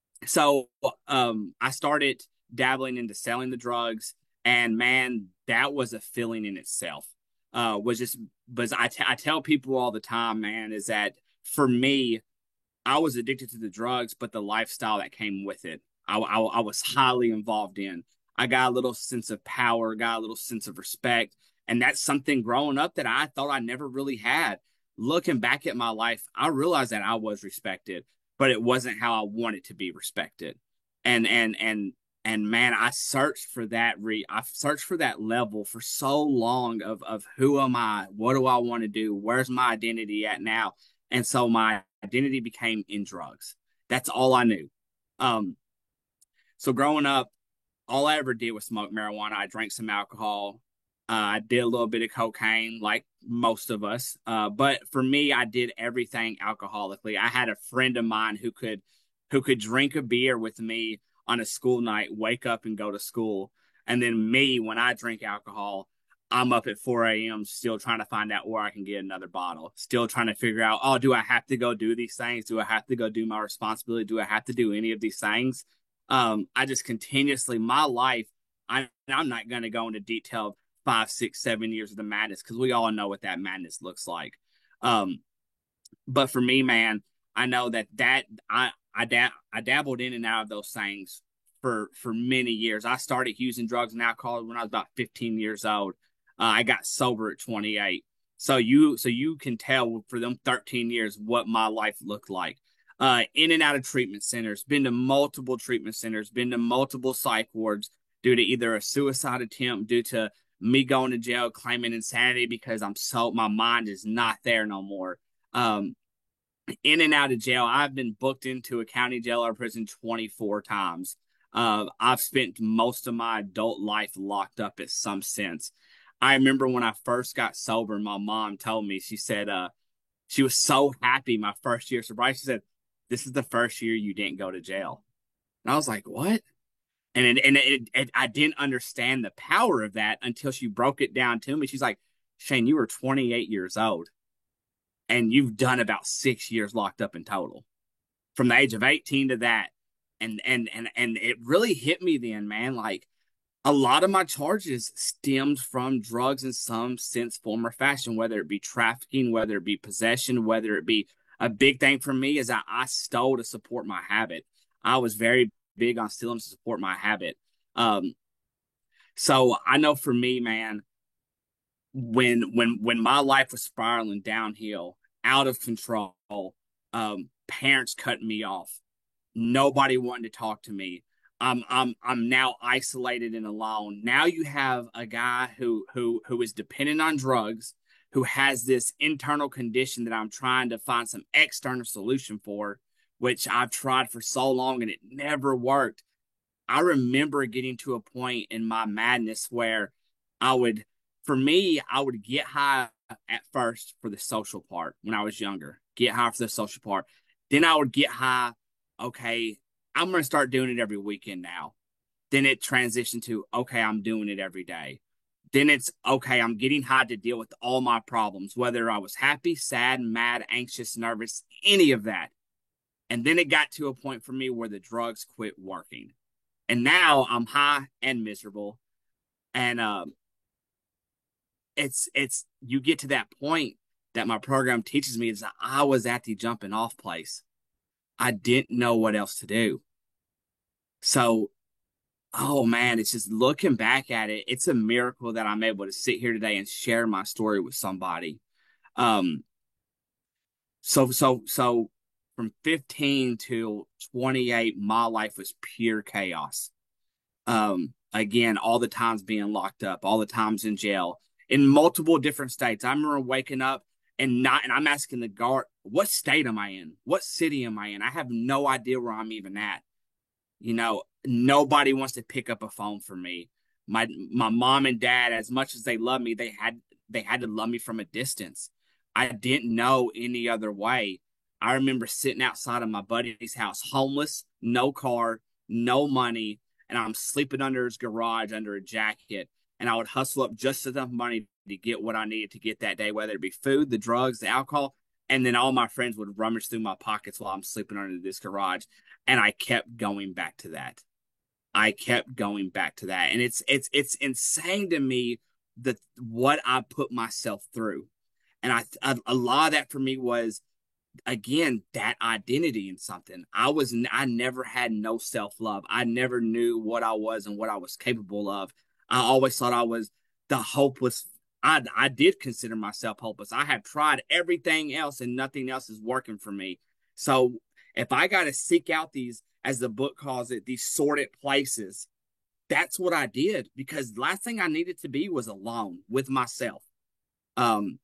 so um, I started dabbling into selling the drugs, and man, that was a feeling in itself. Uh, was just, but I, t- I tell people all the time, man, is that for me, I was addicted to the drugs, but the lifestyle that came with it, I, I, I was highly involved in. I got a little sense of power, got a little sense of respect, and that's something growing up that I thought I never really had. Looking back at my life, I realized that I was respected, but it wasn't how I wanted to be respected. And and and and man, I searched for that re I searched for that level for so long of of who am I? What do I want to do? Where's my identity at now? And so my identity became in drugs. That's all I knew. Um, so growing up, all I ever did was smoke marijuana. I drank some alcohol. Uh, I did a little bit of cocaine, like most of us. Uh, but for me, I did everything alcoholically. I had a friend of mine who could, who could drink a beer with me on a school night, wake up and go to school. And then me, when I drink alcohol, I'm up at four a.m. still trying to find out where I can get another bottle. Still trying to figure out, oh, do I have to go do these things? Do I have to go do my responsibility? Do I have to do any of these things? Um, I just continuously, my life, I, I'm not going to go into detail five, six, seven years of the madness because we all know what that madness looks like. Um, but for me, man, I know that that I I, dab- I dabbled in and out of those things for for many years. I started using drugs and alcohol when I was about fifteen years old. Uh, I got sober at twenty-eight. So you so you can tell for them thirteen years what my life looked like. Uh, in and out of treatment centers, been to multiple treatment centers, been to multiple psych wards due to either a suicide attempt, due to me going to jail claiming insanity because I'm so my mind is not there no more. Um, in and out of jail, I've been booked into a county jail or prison twenty-four times. Uh, I've spent most of my adult life locked up in some sense. I remember when I first got sober, my mom told me, she said, uh, she was so happy my first year sobriety. She said, this is the first year you didn't go to jail. And I was like, what? And it, and it, it, I didn't understand the power of that until she broke it down to me. She's like, Shane, you were twenty-eight years old and you've done about six years locked up in total from the age of eighteen to that. And, and, and, and it really hit me then, man. Like a lot of my charges stemmed from drugs in some sense, form, or fashion, whether it be trafficking, whether it be possession, whether it be a big thing for me is that I stole to support my habit. I was very big on stealing to support my habit. Um, so I know for me, man, when when when my life was spiraling downhill, out of control, um, parents cut me off. Nobody wanted to talk to me. I'm I'm I'm now isolated and alone. Now you have a guy who who who is dependent on drugs, who has this internal condition that I'm trying to find some external solution for, which I've tried for so long and it never worked. I remember getting to a point in my madness where I would, for me, I would get high at first for the social part when I was younger, get high for the social part. Then I would get high. Okay, I'm going to start doing it every weekend now. Then it transitioned to, okay, I'm doing it every day. Then it's, okay, I'm getting high to deal with all my problems, whether I was happy, sad, mad, anxious, nervous, any of that. And then it got to a point for me where the drugs quit working. And now I'm high and miserable. And um, it's, it's, you get to that point that my program teaches me is that I was at the jumping off place. I didn't know what else to do. So, oh man, it's just looking back at it. It's a miracle that I'm able to sit here today and share my story with somebody. Um, so, so, so from fifteen to twenty-eight, my life was pure chaos. Um, again, all the times being locked up, all the times in jail in multiple different states. I remember waking up and not, and I'm asking the guard, what state am I in? What city am I in? I have no idea where I'm even at. You know, nobody wants to pick up a phone for me. My my mom and dad, as much as they love me, they had they had to love me from a distance. I didn't know any other way. I remember sitting outside of my buddy's house, homeless, no car, no money, and I'm sleeping under his garage under a jacket. And I would hustle up just enough money to get what I needed to get that day, whether it be food, the drugs, the alcohol. And then all my friends would rummage through my pockets while I'm sleeping under this garage. And I kept going back to that. I kept going back to that. And it's it's it's insane to me that what I put myself through. And I a, a lot of that for me was, again, that identity in something. I was I never had no self-love. I never knew what I was and what I was capable of. I always thought I was the hopeless. I I did consider myself hopeless. I have tried everything else and nothing else is working for me. So if I got to seek out these, as the book calls it, these sordid places, that's what I did, because the last thing I needed to be was alone with myself. Um,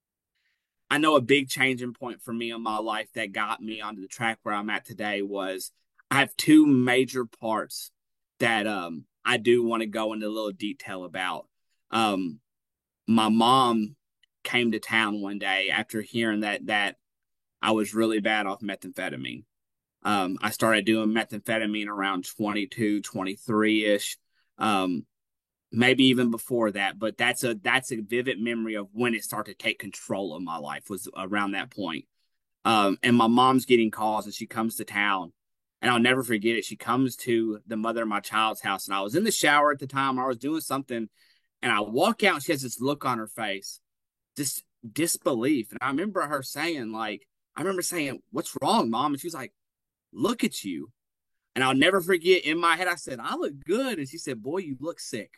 I know a big changing point for me in my life that got me onto the track where I'm at today was I have two major parts that um, I do want to go into a little detail about. Um, my mom came to town one day after hearing that that I was really bad off methamphetamine. Um, I started doing methamphetamine around twenty-two, twenty-three-ish, um, maybe even before that. But that's a that's a vivid memory of when it started to take control of my life, was around that point. Um, and my mom's getting calls, and she comes to town. And I'll never forget it. She comes to the mother of my child's house, and I was in the shower at the time. I was doing something, and I walk out, and she has this look on her face, just disbelief. And I remember her saying, like, I remember saying, "What's wrong, Mom?" And she was like, "Look at you." And I'll never forget, in my head, I said, "I look good." And she said, "Boy, you look sick."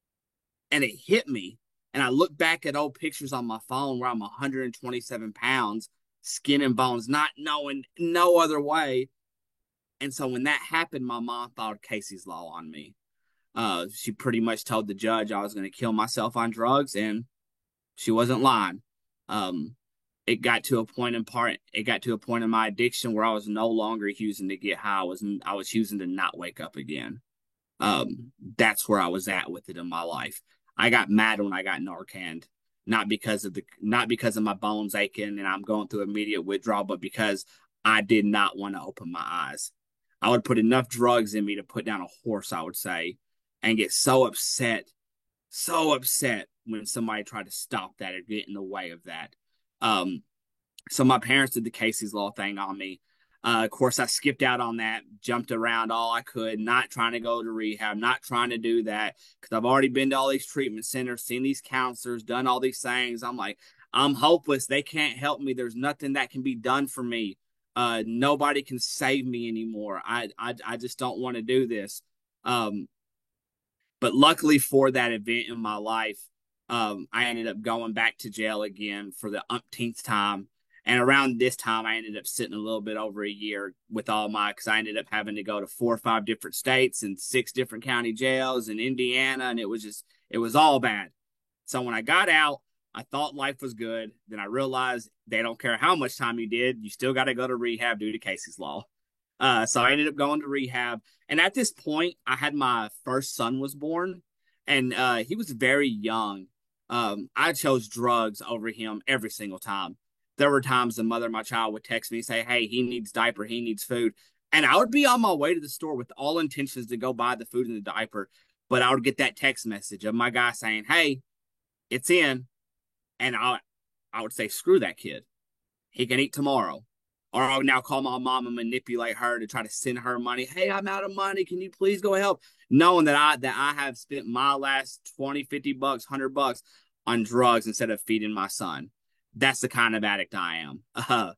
And it hit me. And I look back at old pictures on my phone where I'm one hundred twenty-seven pounds, skin and bones, not knowing no other way. And so when that happened, my mom filed Casey's Law on me. Uh, she pretty much told the judge I was going to kill myself on drugs, and she wasn't lying. Um, it got to a point in part. It got to a point in my addiction where I was no longer using to get high. I was I was using to not wake up again. Um, that's where I was at with it in my life. I got mad when I got Narcan, not because of the not because of my bones aching and I'm going through immediate withdrawal, but because I did not want to open my eyes. I would put enough drugs in me to put down a horse, I would say, and get so upset, so upset when somebody tried to stop that or get in the way of that. Um, so my parents did the Casey's Law thing on me. Uh, of course, I skipped out on that, jumped around all I could, not trying to go to rehab, not trying to do that, because I've already been to all these treatment centers, seen these counselors, done all these things. I'm like, I'm hopeless. They can't help me. There's nothing that can be done for me. Uh, nobody can save me anymore. I, I, I just don't want to do this. Um, but luckily for that event in my life, um, I ended up going back to jail again for the umpteenth time. And around this time, I ended up sitting a little bit over a year with all my, because I ended up having to go to four or five different states and six different county jails in Indiana. And it was just, it was all bad. So when I got out, I thought life was good. Then I realized they don't care how much time you did. You still got to go to rehab due to Casey's Law. Uh, so I ended up going to rehab. And at this point, I had my first son was born. And uh, he was very young. Um, I chose drugs over him every single time. There were times the mother of my child would text me and say, "Hey, he needs diaper, he needs food." And I would be on my way to the store with all intentions to go buy the food and the diaper. But I would get that text message of my guy saying, "Hey, it's in." And I, I would say, "Screw that kid. He can eat tomorrow." Or I would now call my mom and manipulate her to try to send her money. "Hey, I'm out of money. Can you please go help?" Knowing that I that I have spent my last twenty, fifty bucks, one hundred bucks on drugs instead of feeding my son. That's the kind of addict I am. Uh,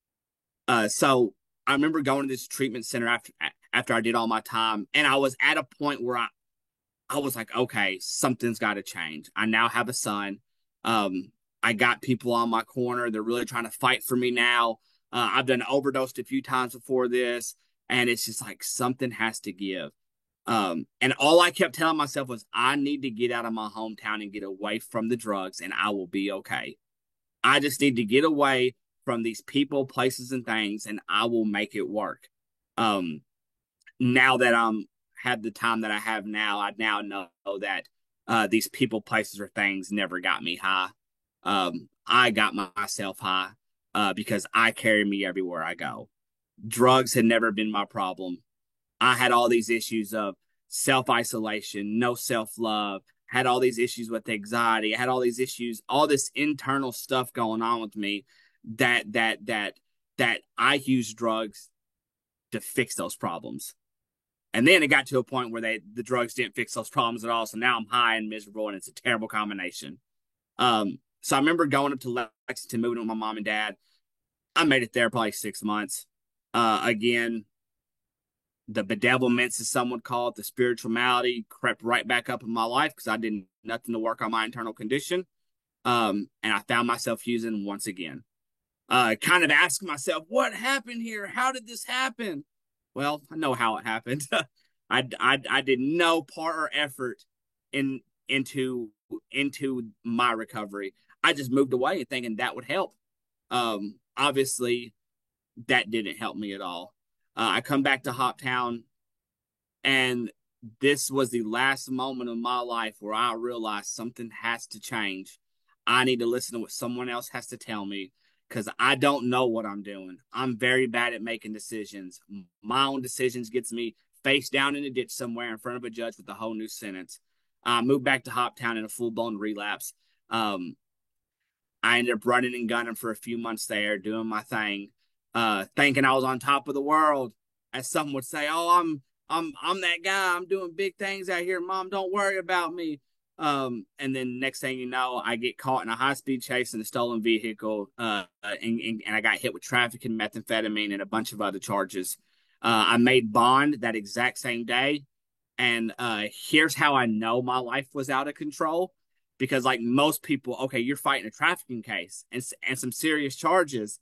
uh, so I remember going to this treatment center after after I did all my time, and I was at a point where I, I was like, okay, something's got to change. I now have a son. Um, I got people on my corner. They're really trying to fight for me now. Uh, I've done overdosed a few times before this, and it's just like something has to give. Um, and all I kept telling myself was, I need to get out of my hometown and get away from the drugs, and I will be okay. I just need to get away from these people, places, and things, and I will make it work. Um, now that I'm had the time that I have now, I now know that uh, these people, places, or things never got me high. Um, I got myself high uh, because I carry me everywhere I go. Drugs had never been my problem. I had all these issues of self-isolation, no self-love, had all these issues with anxiety, I had all these issues, all this internal stuff going on with me that that that that I used drugs to fix those problems. And then it got to a point where they the drugs didn't fix those problems at all. So now I'm high and miserable, and it's a terrible combination. Um, so I remember going up to Lexington, moving with my mom and dad. I made it there probably six months. Uh, again, the bedevilments, as some would call it, the spiritual malady crept right back up in my life because I did nothing to work on my internal condition. Um, and I found myself using once again. Uh, kind of asking myself, what happened here? How did this happen? Well, I know how it happened. I, I, I did no part or effort in into into my recovery. I just moved away thinking that would help. Um, obviously, that didn't help me at all. Uh, I come back to Hoptown, and this was the last moment of my life where I realized something has to change. I need to listen to what someone else has to tell me because I don't know what I'm doing. I'm very bad at making decisions. My own decisions gets me face down in a ditch somewhere in front of a judge with a whole new sentence. I moved back to Hoptown in a full-blown relapse. Um, I ended up running and gunning for a few months there, doing my thing. Uh, thinking I was on top of the world, as some would say, "Oh, I'm, I'm, I'm that guy. I'm doing big things out here. Mom, don't worry about me." Um, and then next thing you know, I get caught in a high speed chase in a stolen vehicle, uh, and, and, and I got hit with trafficking, methamphetamine, and a bunch of other charges. Uh, I made bond that exact same day, and uh, here's how I know my life was out of control. Because like most people, okay, you're fighting a trafficking case and and some serious charges.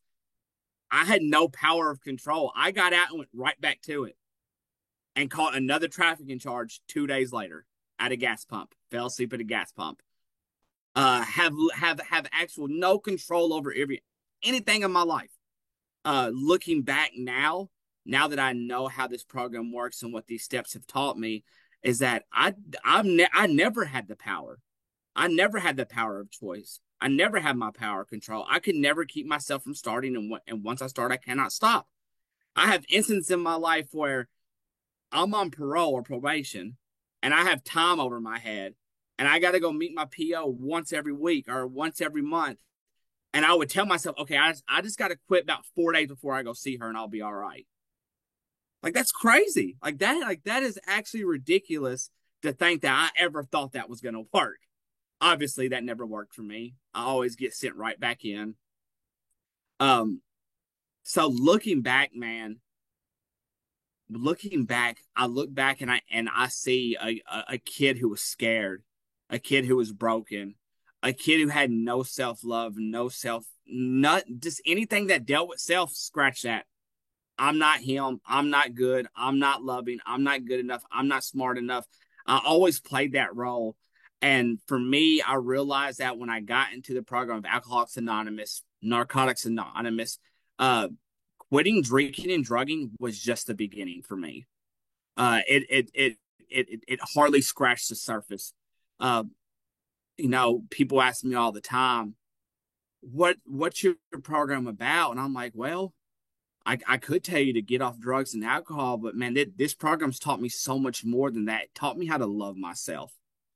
I had no power of control. I got out and went right back to it and caught another trafficking charge two days later at a gas pump. Fell asleep at a gas pump. Uh, have have have actual no control over every anything in my life. Uh, looking back now, now that I know how this program works and what these steps have taught me, is that I I've ne- I never had the power. I never had the power of choice. I never had my power of control. I could never keep myself from starting, and, and once I start, I cannot stop. I have instances in my life where I'm on parole or probation, and I have time over my head, and I got to go meet my P O once every week or once every month. And I would tell myself, okay, I just, I just got to quit about four days before I go see her, and I'll be all right. Like, that's crazy. Like that, like that is actually ridiculous to think that I ever thought that was going to work. Obviously, that never worked for me. I always get sent right back in. Um, so looking back, man, looking back, I look back and I and I see a, a, a kid who was scared, a kid who was broken, a kid who had no self-love, no self, not just anything that dealt with self. Scratch that. I'm not him. I'm not good. I'm not loving. I'm not good enough. I'm not smart enough. I always played that role. And for me, I realized that when I got into the program of Alcoholics Anonymous, Narcotics Anonymous, uh, quitting drinking and drugging was just the beginning for me. Uh, it, it, it, it, it hardly scratched the surface. Uh, you know, people ask me all the time, what, what's your program about? And I'm like, well, I, I could tell you to get off drugs and alcohol, but man, it, this program's taught me so much more than that. It taught me how to love myself.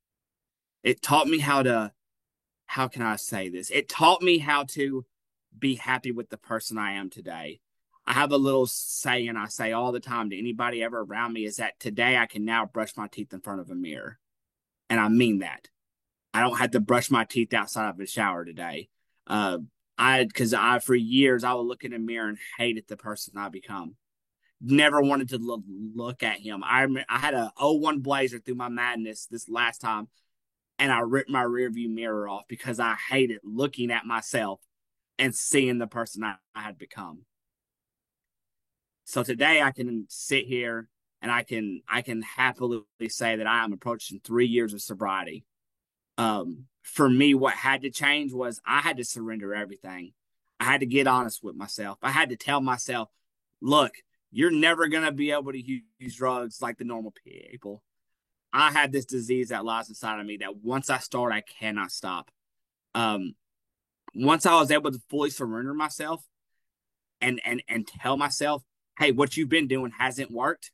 It taught me how to, how can I say this? It taught me how to be happy with the person I am today. I have a little saying I say all the time to anybody ever around me is that today I can now brush my teeth in front of a mirror. And I mean that. I don't have to brush my teeth outside of a shower today. Uh, I, cause I, for years, I would look in a mirror and hated the person I become. Never wanted to look, look at him. I, I had a oh one Blazer through my madness this last time. And I ripped my rearview mirror off because I hated looking at myself and seeing the person I, I had become. So today I can sit here and I can I can happily say that I am approaching three years of sobriety. Um, for me, what had to change was I had to surrender everything. I had to get honest with myself. I had to tell myself, look, you're never going to be able to use drugs like the normal people. I have this disease that lies inside of me that once I start, I cannot stop. Um, once I was able to fully surrender myself and, and, and tell myself, hey, what you've been doing hasn't worked,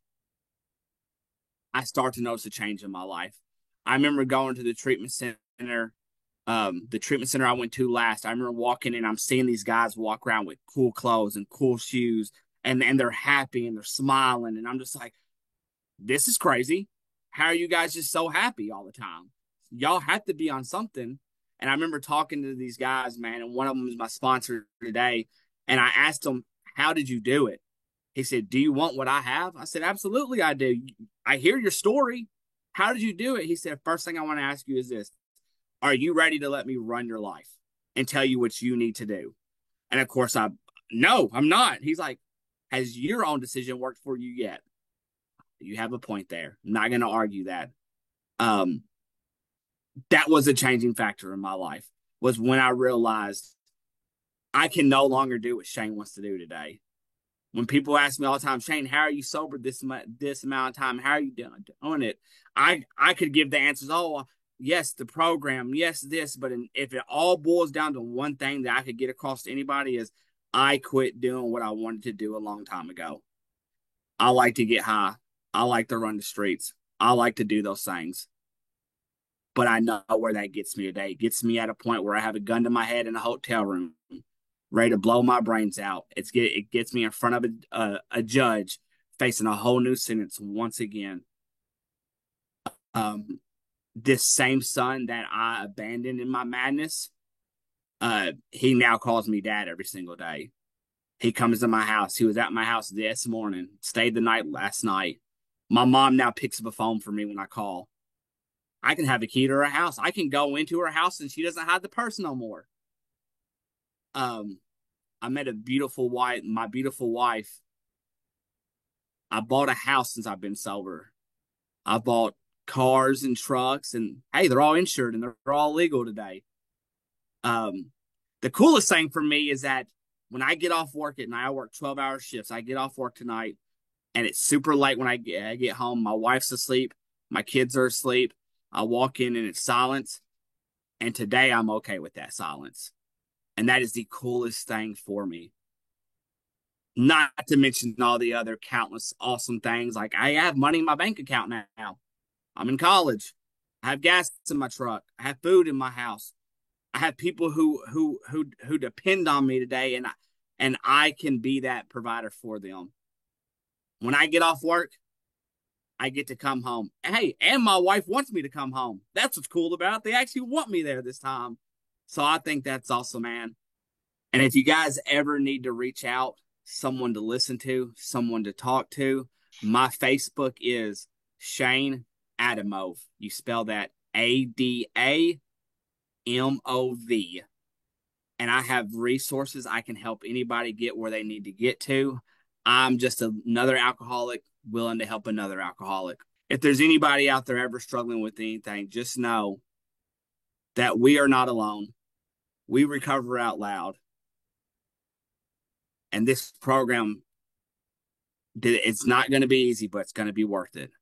I start to notice a change in my life. I remember going to the treatment center, um, the treatment center I went to last. I remember walking in, I'm seeing these guys walk around with cool clothes and cool shoes, and, and they're happy and they're smiling. And I'm just like, this is crazy. How are you guys just so happy all the time? Y'all have to be on something. And I remember talking to these guys, man, and one of them is my sponsor today. And I asked him, how did you do it? He said, do you want what I have? I said, absolutely, I do. I hear your story. How did you do it? He said, first thing I want to ask you is this. Are you ready to let me run your life and tell you what you need to do? And of course, I, no, I'm not. He's like, has your own decision worked for you yet? You have a point there. I'm not going to argue that. Um, that was a changing factor in my life, was when I realized I can no longer do what Shane wants to do today. When people ask me all the time, Shane, how are you sober this this amount of time? How are you doing, doing it? I, I could give the answers, oh, yes, the program, yes, this. But in, if it all boils down to one thing that I could get across to anybody is I quit doing what I wanted to do a long time ago. I like to get high. I like to run the streets. I like to do those things. But I know where that gets me today. It gets me at a point where I have a gun to my head in a hotel room, ready to blow my brains out. It's get, it gets me in front of a, a, a judge facing a whole new sentence once again. Um, this same son that I abandoned in my madness, uh, he now calls me dad every single day. He comes to my house. He was at my house this morning, stayed the night last night. My mom now picks up a phone for me when I call. I can have a key to her house. I can go into her house and she doesn't have the purse no more. Um, I met a beautiful wife, my beautiful wife. I bought a house since I've been sober. I bought cars and trucks, and hey, they're all insured and they're all legal today. Um, the coolest thing for me is that when I get off work at night, I work twelve hour shifts. I get off work tonight and it's super late when I get, I get home. My wife's asleep. My kids are asleep. I walk in and it's silence. And today I'm okay with that silence. And that is the coolest thing for me. Not to mention all the other countless awesome things. Like I have money in my bank account now. I'm in college. I have gas in my truck. I have food in my house. I have people who who who who depend on me today, and I, and I can be that provider for them. When I get off work, I get to come home. Hey, and my wife wants me to come home. That's what's cool about it. They actually want me there this time. So I think that's awesome, man. And if you guys ever need to reach out, someone to listen to, someone to talk to, my Facebook is Shane Adamov. You spell that A D A M O V. And I have resources. I can help anybody get where they need to get to. I'm just another alcoholic willing to help another alcoholic. If there's anybody out there ever struggling with anything, just know that we are not alone. We recover out loud. And this program, it's not going to be easy, but it's going to be worth it.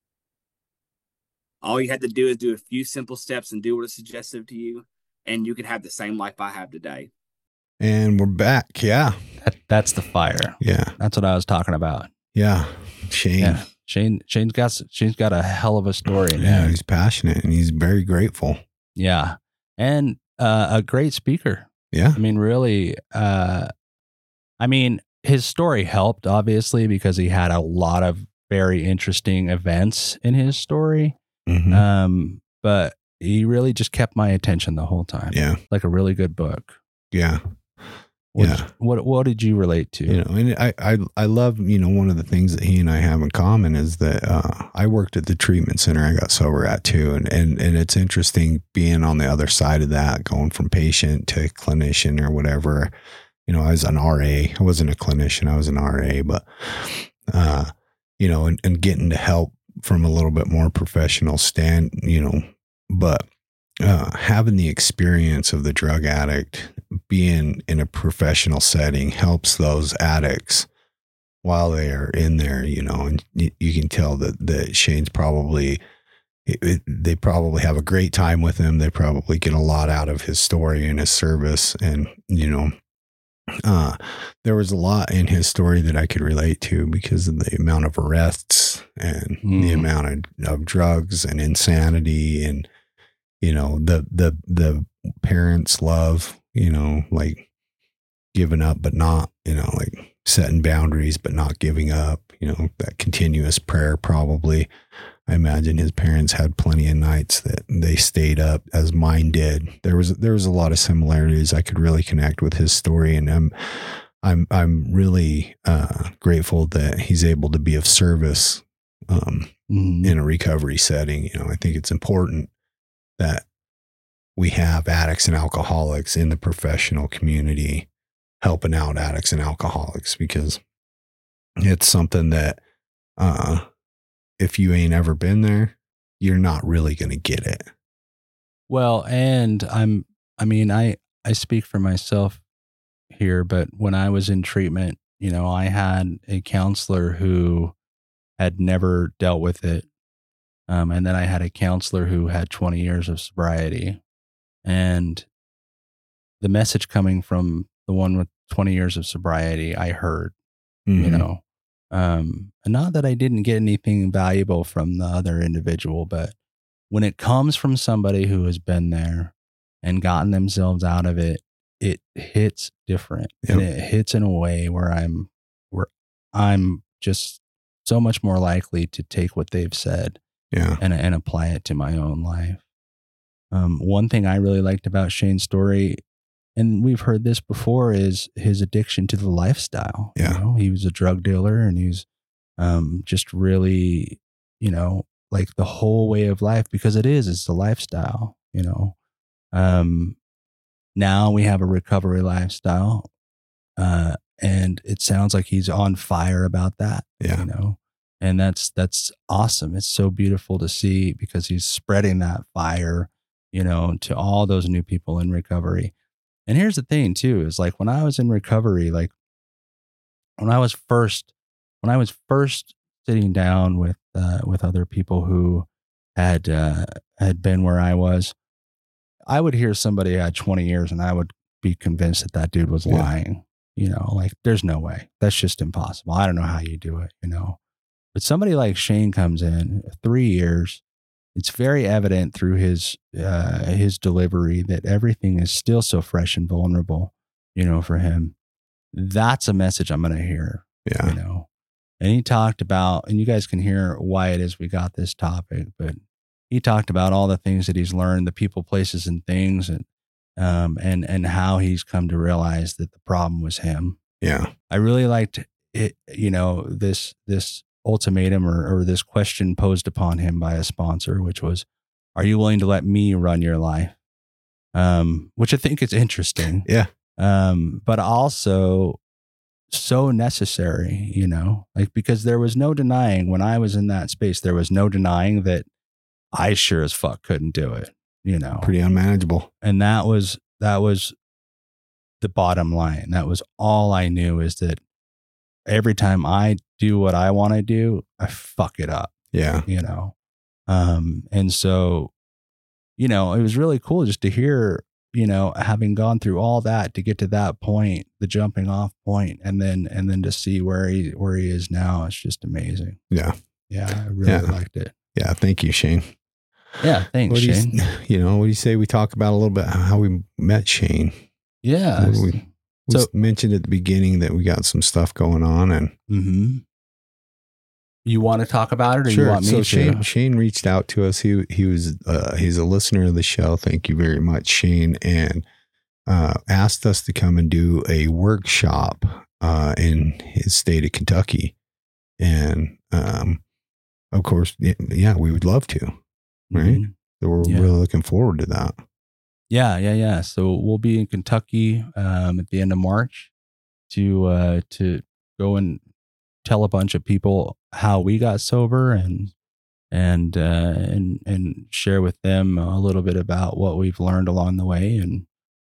All you had to do is do a few simple steps and do what is suggestive to you, and you could have the same life I have today. And we're back. Yeah. That, that's the fire. Yeah. That's what I was talking about. Yeah. Shane. Yeah. Shane, Shane's got, Shane's got a hell of a story. Yeah. Man. He's passionate and he's very grateful. Yeah. And uh, a great speaker. Yeah. I mean, really, uh, I mean, his story helped obviously because he had a lot of very interesting events in his story. Mm-hmm. Um, but he really just kept my attention the whole time. Yeah. Like a really good book. Yeah. What, yeah. What, what did you relate to? You know, and I, I, I love, you know, one of the things that he and I have in common is that, uh, I worked at the treatment center I got sober at too. And, and, and it's interesting being on the other side of that, going from patient to clinician or whatever. You know, I was an R A. I wasn't a clinician. I was an R A, but, uh, you know, and, and getting to help from a little bit more professional stand, you know, but uh, having the experience of the drug addict being in a professional setting helps those addicts while they are in there, you know, and you, you can tell that, that Shane's probably, it, it, they probably have a great time with him. They probably get a lot out of his story and his service. And, you know, uh, there was a lot in his story that I could relate to because of the amount of arrests and mm. the amount of, of drugs and insanity and, you know, the, the, the parents' love, you know, like giving up, but not, you know, like setting boundaries, but not giving up, you know, that continuous prayer. Probably, I imagine his parents had plenty of nights that they stayed up as mine did. There was, there was a lot of similarities. I could really connect with his story, and I'm, I'm, I'm really uh, grateful that he's able to be of service um, mm. in a recovery setting. You know, I think it's important that we have addicts and alcoholics in the professional community helping out addicts and alcoholics, because it's something that, uh, if you ain't ever been there, you're not really going to get it. Well, and I'm, I mean, I, I speak for myself here, but when I was in treatment, you know, I had a counselor who had never dealt with it. Um, and then I had a counselor who had twenty years of sobriety, and the message coming from the one with twenty years of sobriety, I heard, mm-hmm. you know, um, and not that I didn't get anything valuable from the other individual, but when it comes from somebody who has been there and gotten themselves out of it, it hits different. Yep. And it hits in a way where I'm, where I'm just so much more likely to take what they've said yeah. and, and apply it to my own life. Um, one thing I really liked about Shane's story, and we've heard this before, is his addiction to the lifestyle. Yeah. You know, he was a drug dealer, and he's um, just really, you know, like the whole way of life, because it is, it's the lifestyle, you know. Um, now we have a recovery lifestyle, uh, and it sounds like he's on fire about that, yeah. you know, and that's, that's awesome. It's so beautiful to see, because he's spreading that fire, you know, to all those new people in recovery. And here's the thing too, is like when I was in recovery, like when I was first, when I was first sitting down with, uh, with other people who had, uh, had been where I was, I would hear somebody had twenty years and I would be convinced that that dude was yeah. lying, you know, like there's no way, that's just impossible. I don't know how you do it, you know, but somebody like Shane comes in three years. It's very evident through his, uh, his delivery that everything is still so fresh and vulnerable, you know, for him. That's a message I'm going to hear, yeah. you know. And he talked about, and you guys can hear why it is we got this topic, but he talked about all the things that he's learned, the people, places, and things, and, um, and, and how he's come to realize that the problem was him. Yeah. I really liked it, you know, this, this, ultimatum or, or this question posed upon him by a sponsor, which was, are you willing to let me run your life? Um, which I think is interesting. Yeah. Um, but also so necessary, you know, like, because there was no denying when I was in that space, there was no denying that I sure as fuck couldn't do it, you know, pretty unmanageable. And that was, that was the bottom line. That was all I knew, is that every time I do what I want to do, I fuck it up. Yeah. You know? Um, and so, you know, it was really cool just to hear, you know, having gone through all that to get to that point, the jumping off point, and then, and then to see where he, where he is now. It's just amazing. Yeah. Yeah. I really yeah. liked it. Yeah. Thank you, Shane. Yeah. Thanks, what Shane. You, you know, what do you say we talk about a little bit how we met Shane? Yeah. We, we so, mentioned at the beginning that we got some stuff going on, and mm-hmm. You want to talk about it, or sure. you want me so to? Shane, Shane reached out to us. He he was uh, he's a listener of the show. Thank you very much, Shane, and uh, asked us to come and do a workshop uh, in his state of Kentucky, and um, of course, yeah, we would love to, right? Mm-hmm. So we're yeah. really looking forward to that. Yeah, yeah, yeah. So we'll be in Kentucky um, at the end of March to uh, to go and tell a bunch of people how we got sober and and uh, and and share with them a little bit about what we've learned along the way, and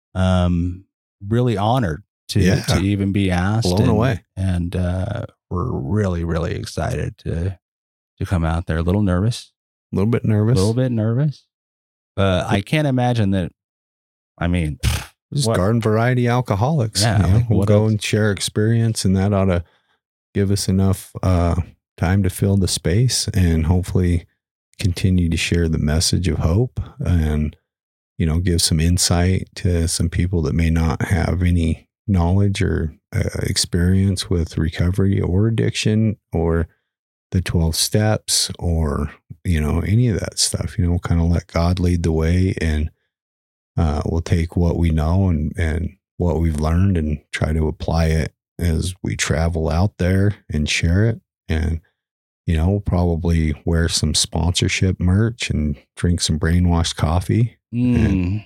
um, really honored to Yeah. to even be asked. Blown and, away. and uh, we're really really excited to to come out there. A little nervous, A little bit a nervous. little bit nervous, but I can't imagine that. I mean, Just what- garden variety alcoholics. Yeah, you know? like, we'll what go else? and share experience, and that ought to give us enough uh, time to fill the space, and hopefully continue to share the message of hope, and you know, give some insight to some people that may not have any knowledge or uh, experience with recovery or addiction or the twelve steps or, you know, any of that stuff. You know, kind of let God lead the way, and uh, we'll take what we know and, and what we've learned and try to apply it as we travel out there and share it. And, you know, we'll probably wear some sponsorship merch and drink some brainwashed coffee. Mm.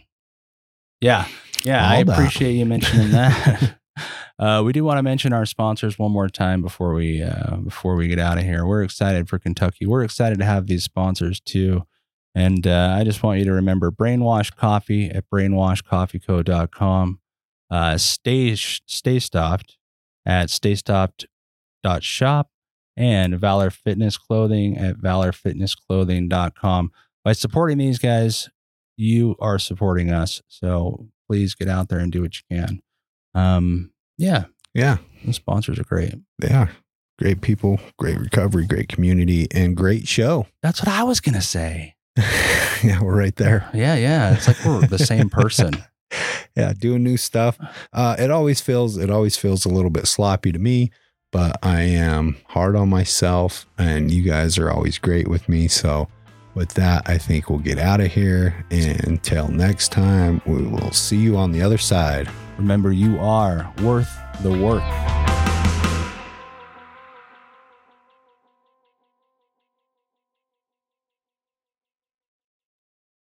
Yeah. Yeah. I All that. appreciate you mentioning that. uh, we do want to mention our sponsors one more time before we, uh, before we get out of here. We're excited for Kentucky. We're excited to have these sponsors too. And, uh, I just want you to remember Brainwash Coffee at brainwash coffee co dot com. Uh, stay, stay stopped at stay stopped dot shop and Valor Fitness Clothing at valor fitness clothing dot com. By supporting these guys, you are supporting us. So please get out there and do what you can. Um, yeah, Yeah, the sponsors are great. they are great people, great recovery, great community, and great show. That's what I was going to say. Yeah, we're right there. Yeah. Yeah. It's like we're the same person. Yeah, doing new stuff. Uh, it always feels it always feels a little bit sloppy to me, but I am hard on myself, and you guys are always great with me. So with that, I think we'll get out of here. And until next time, we will see you on the other side. Remember, you are worth the work.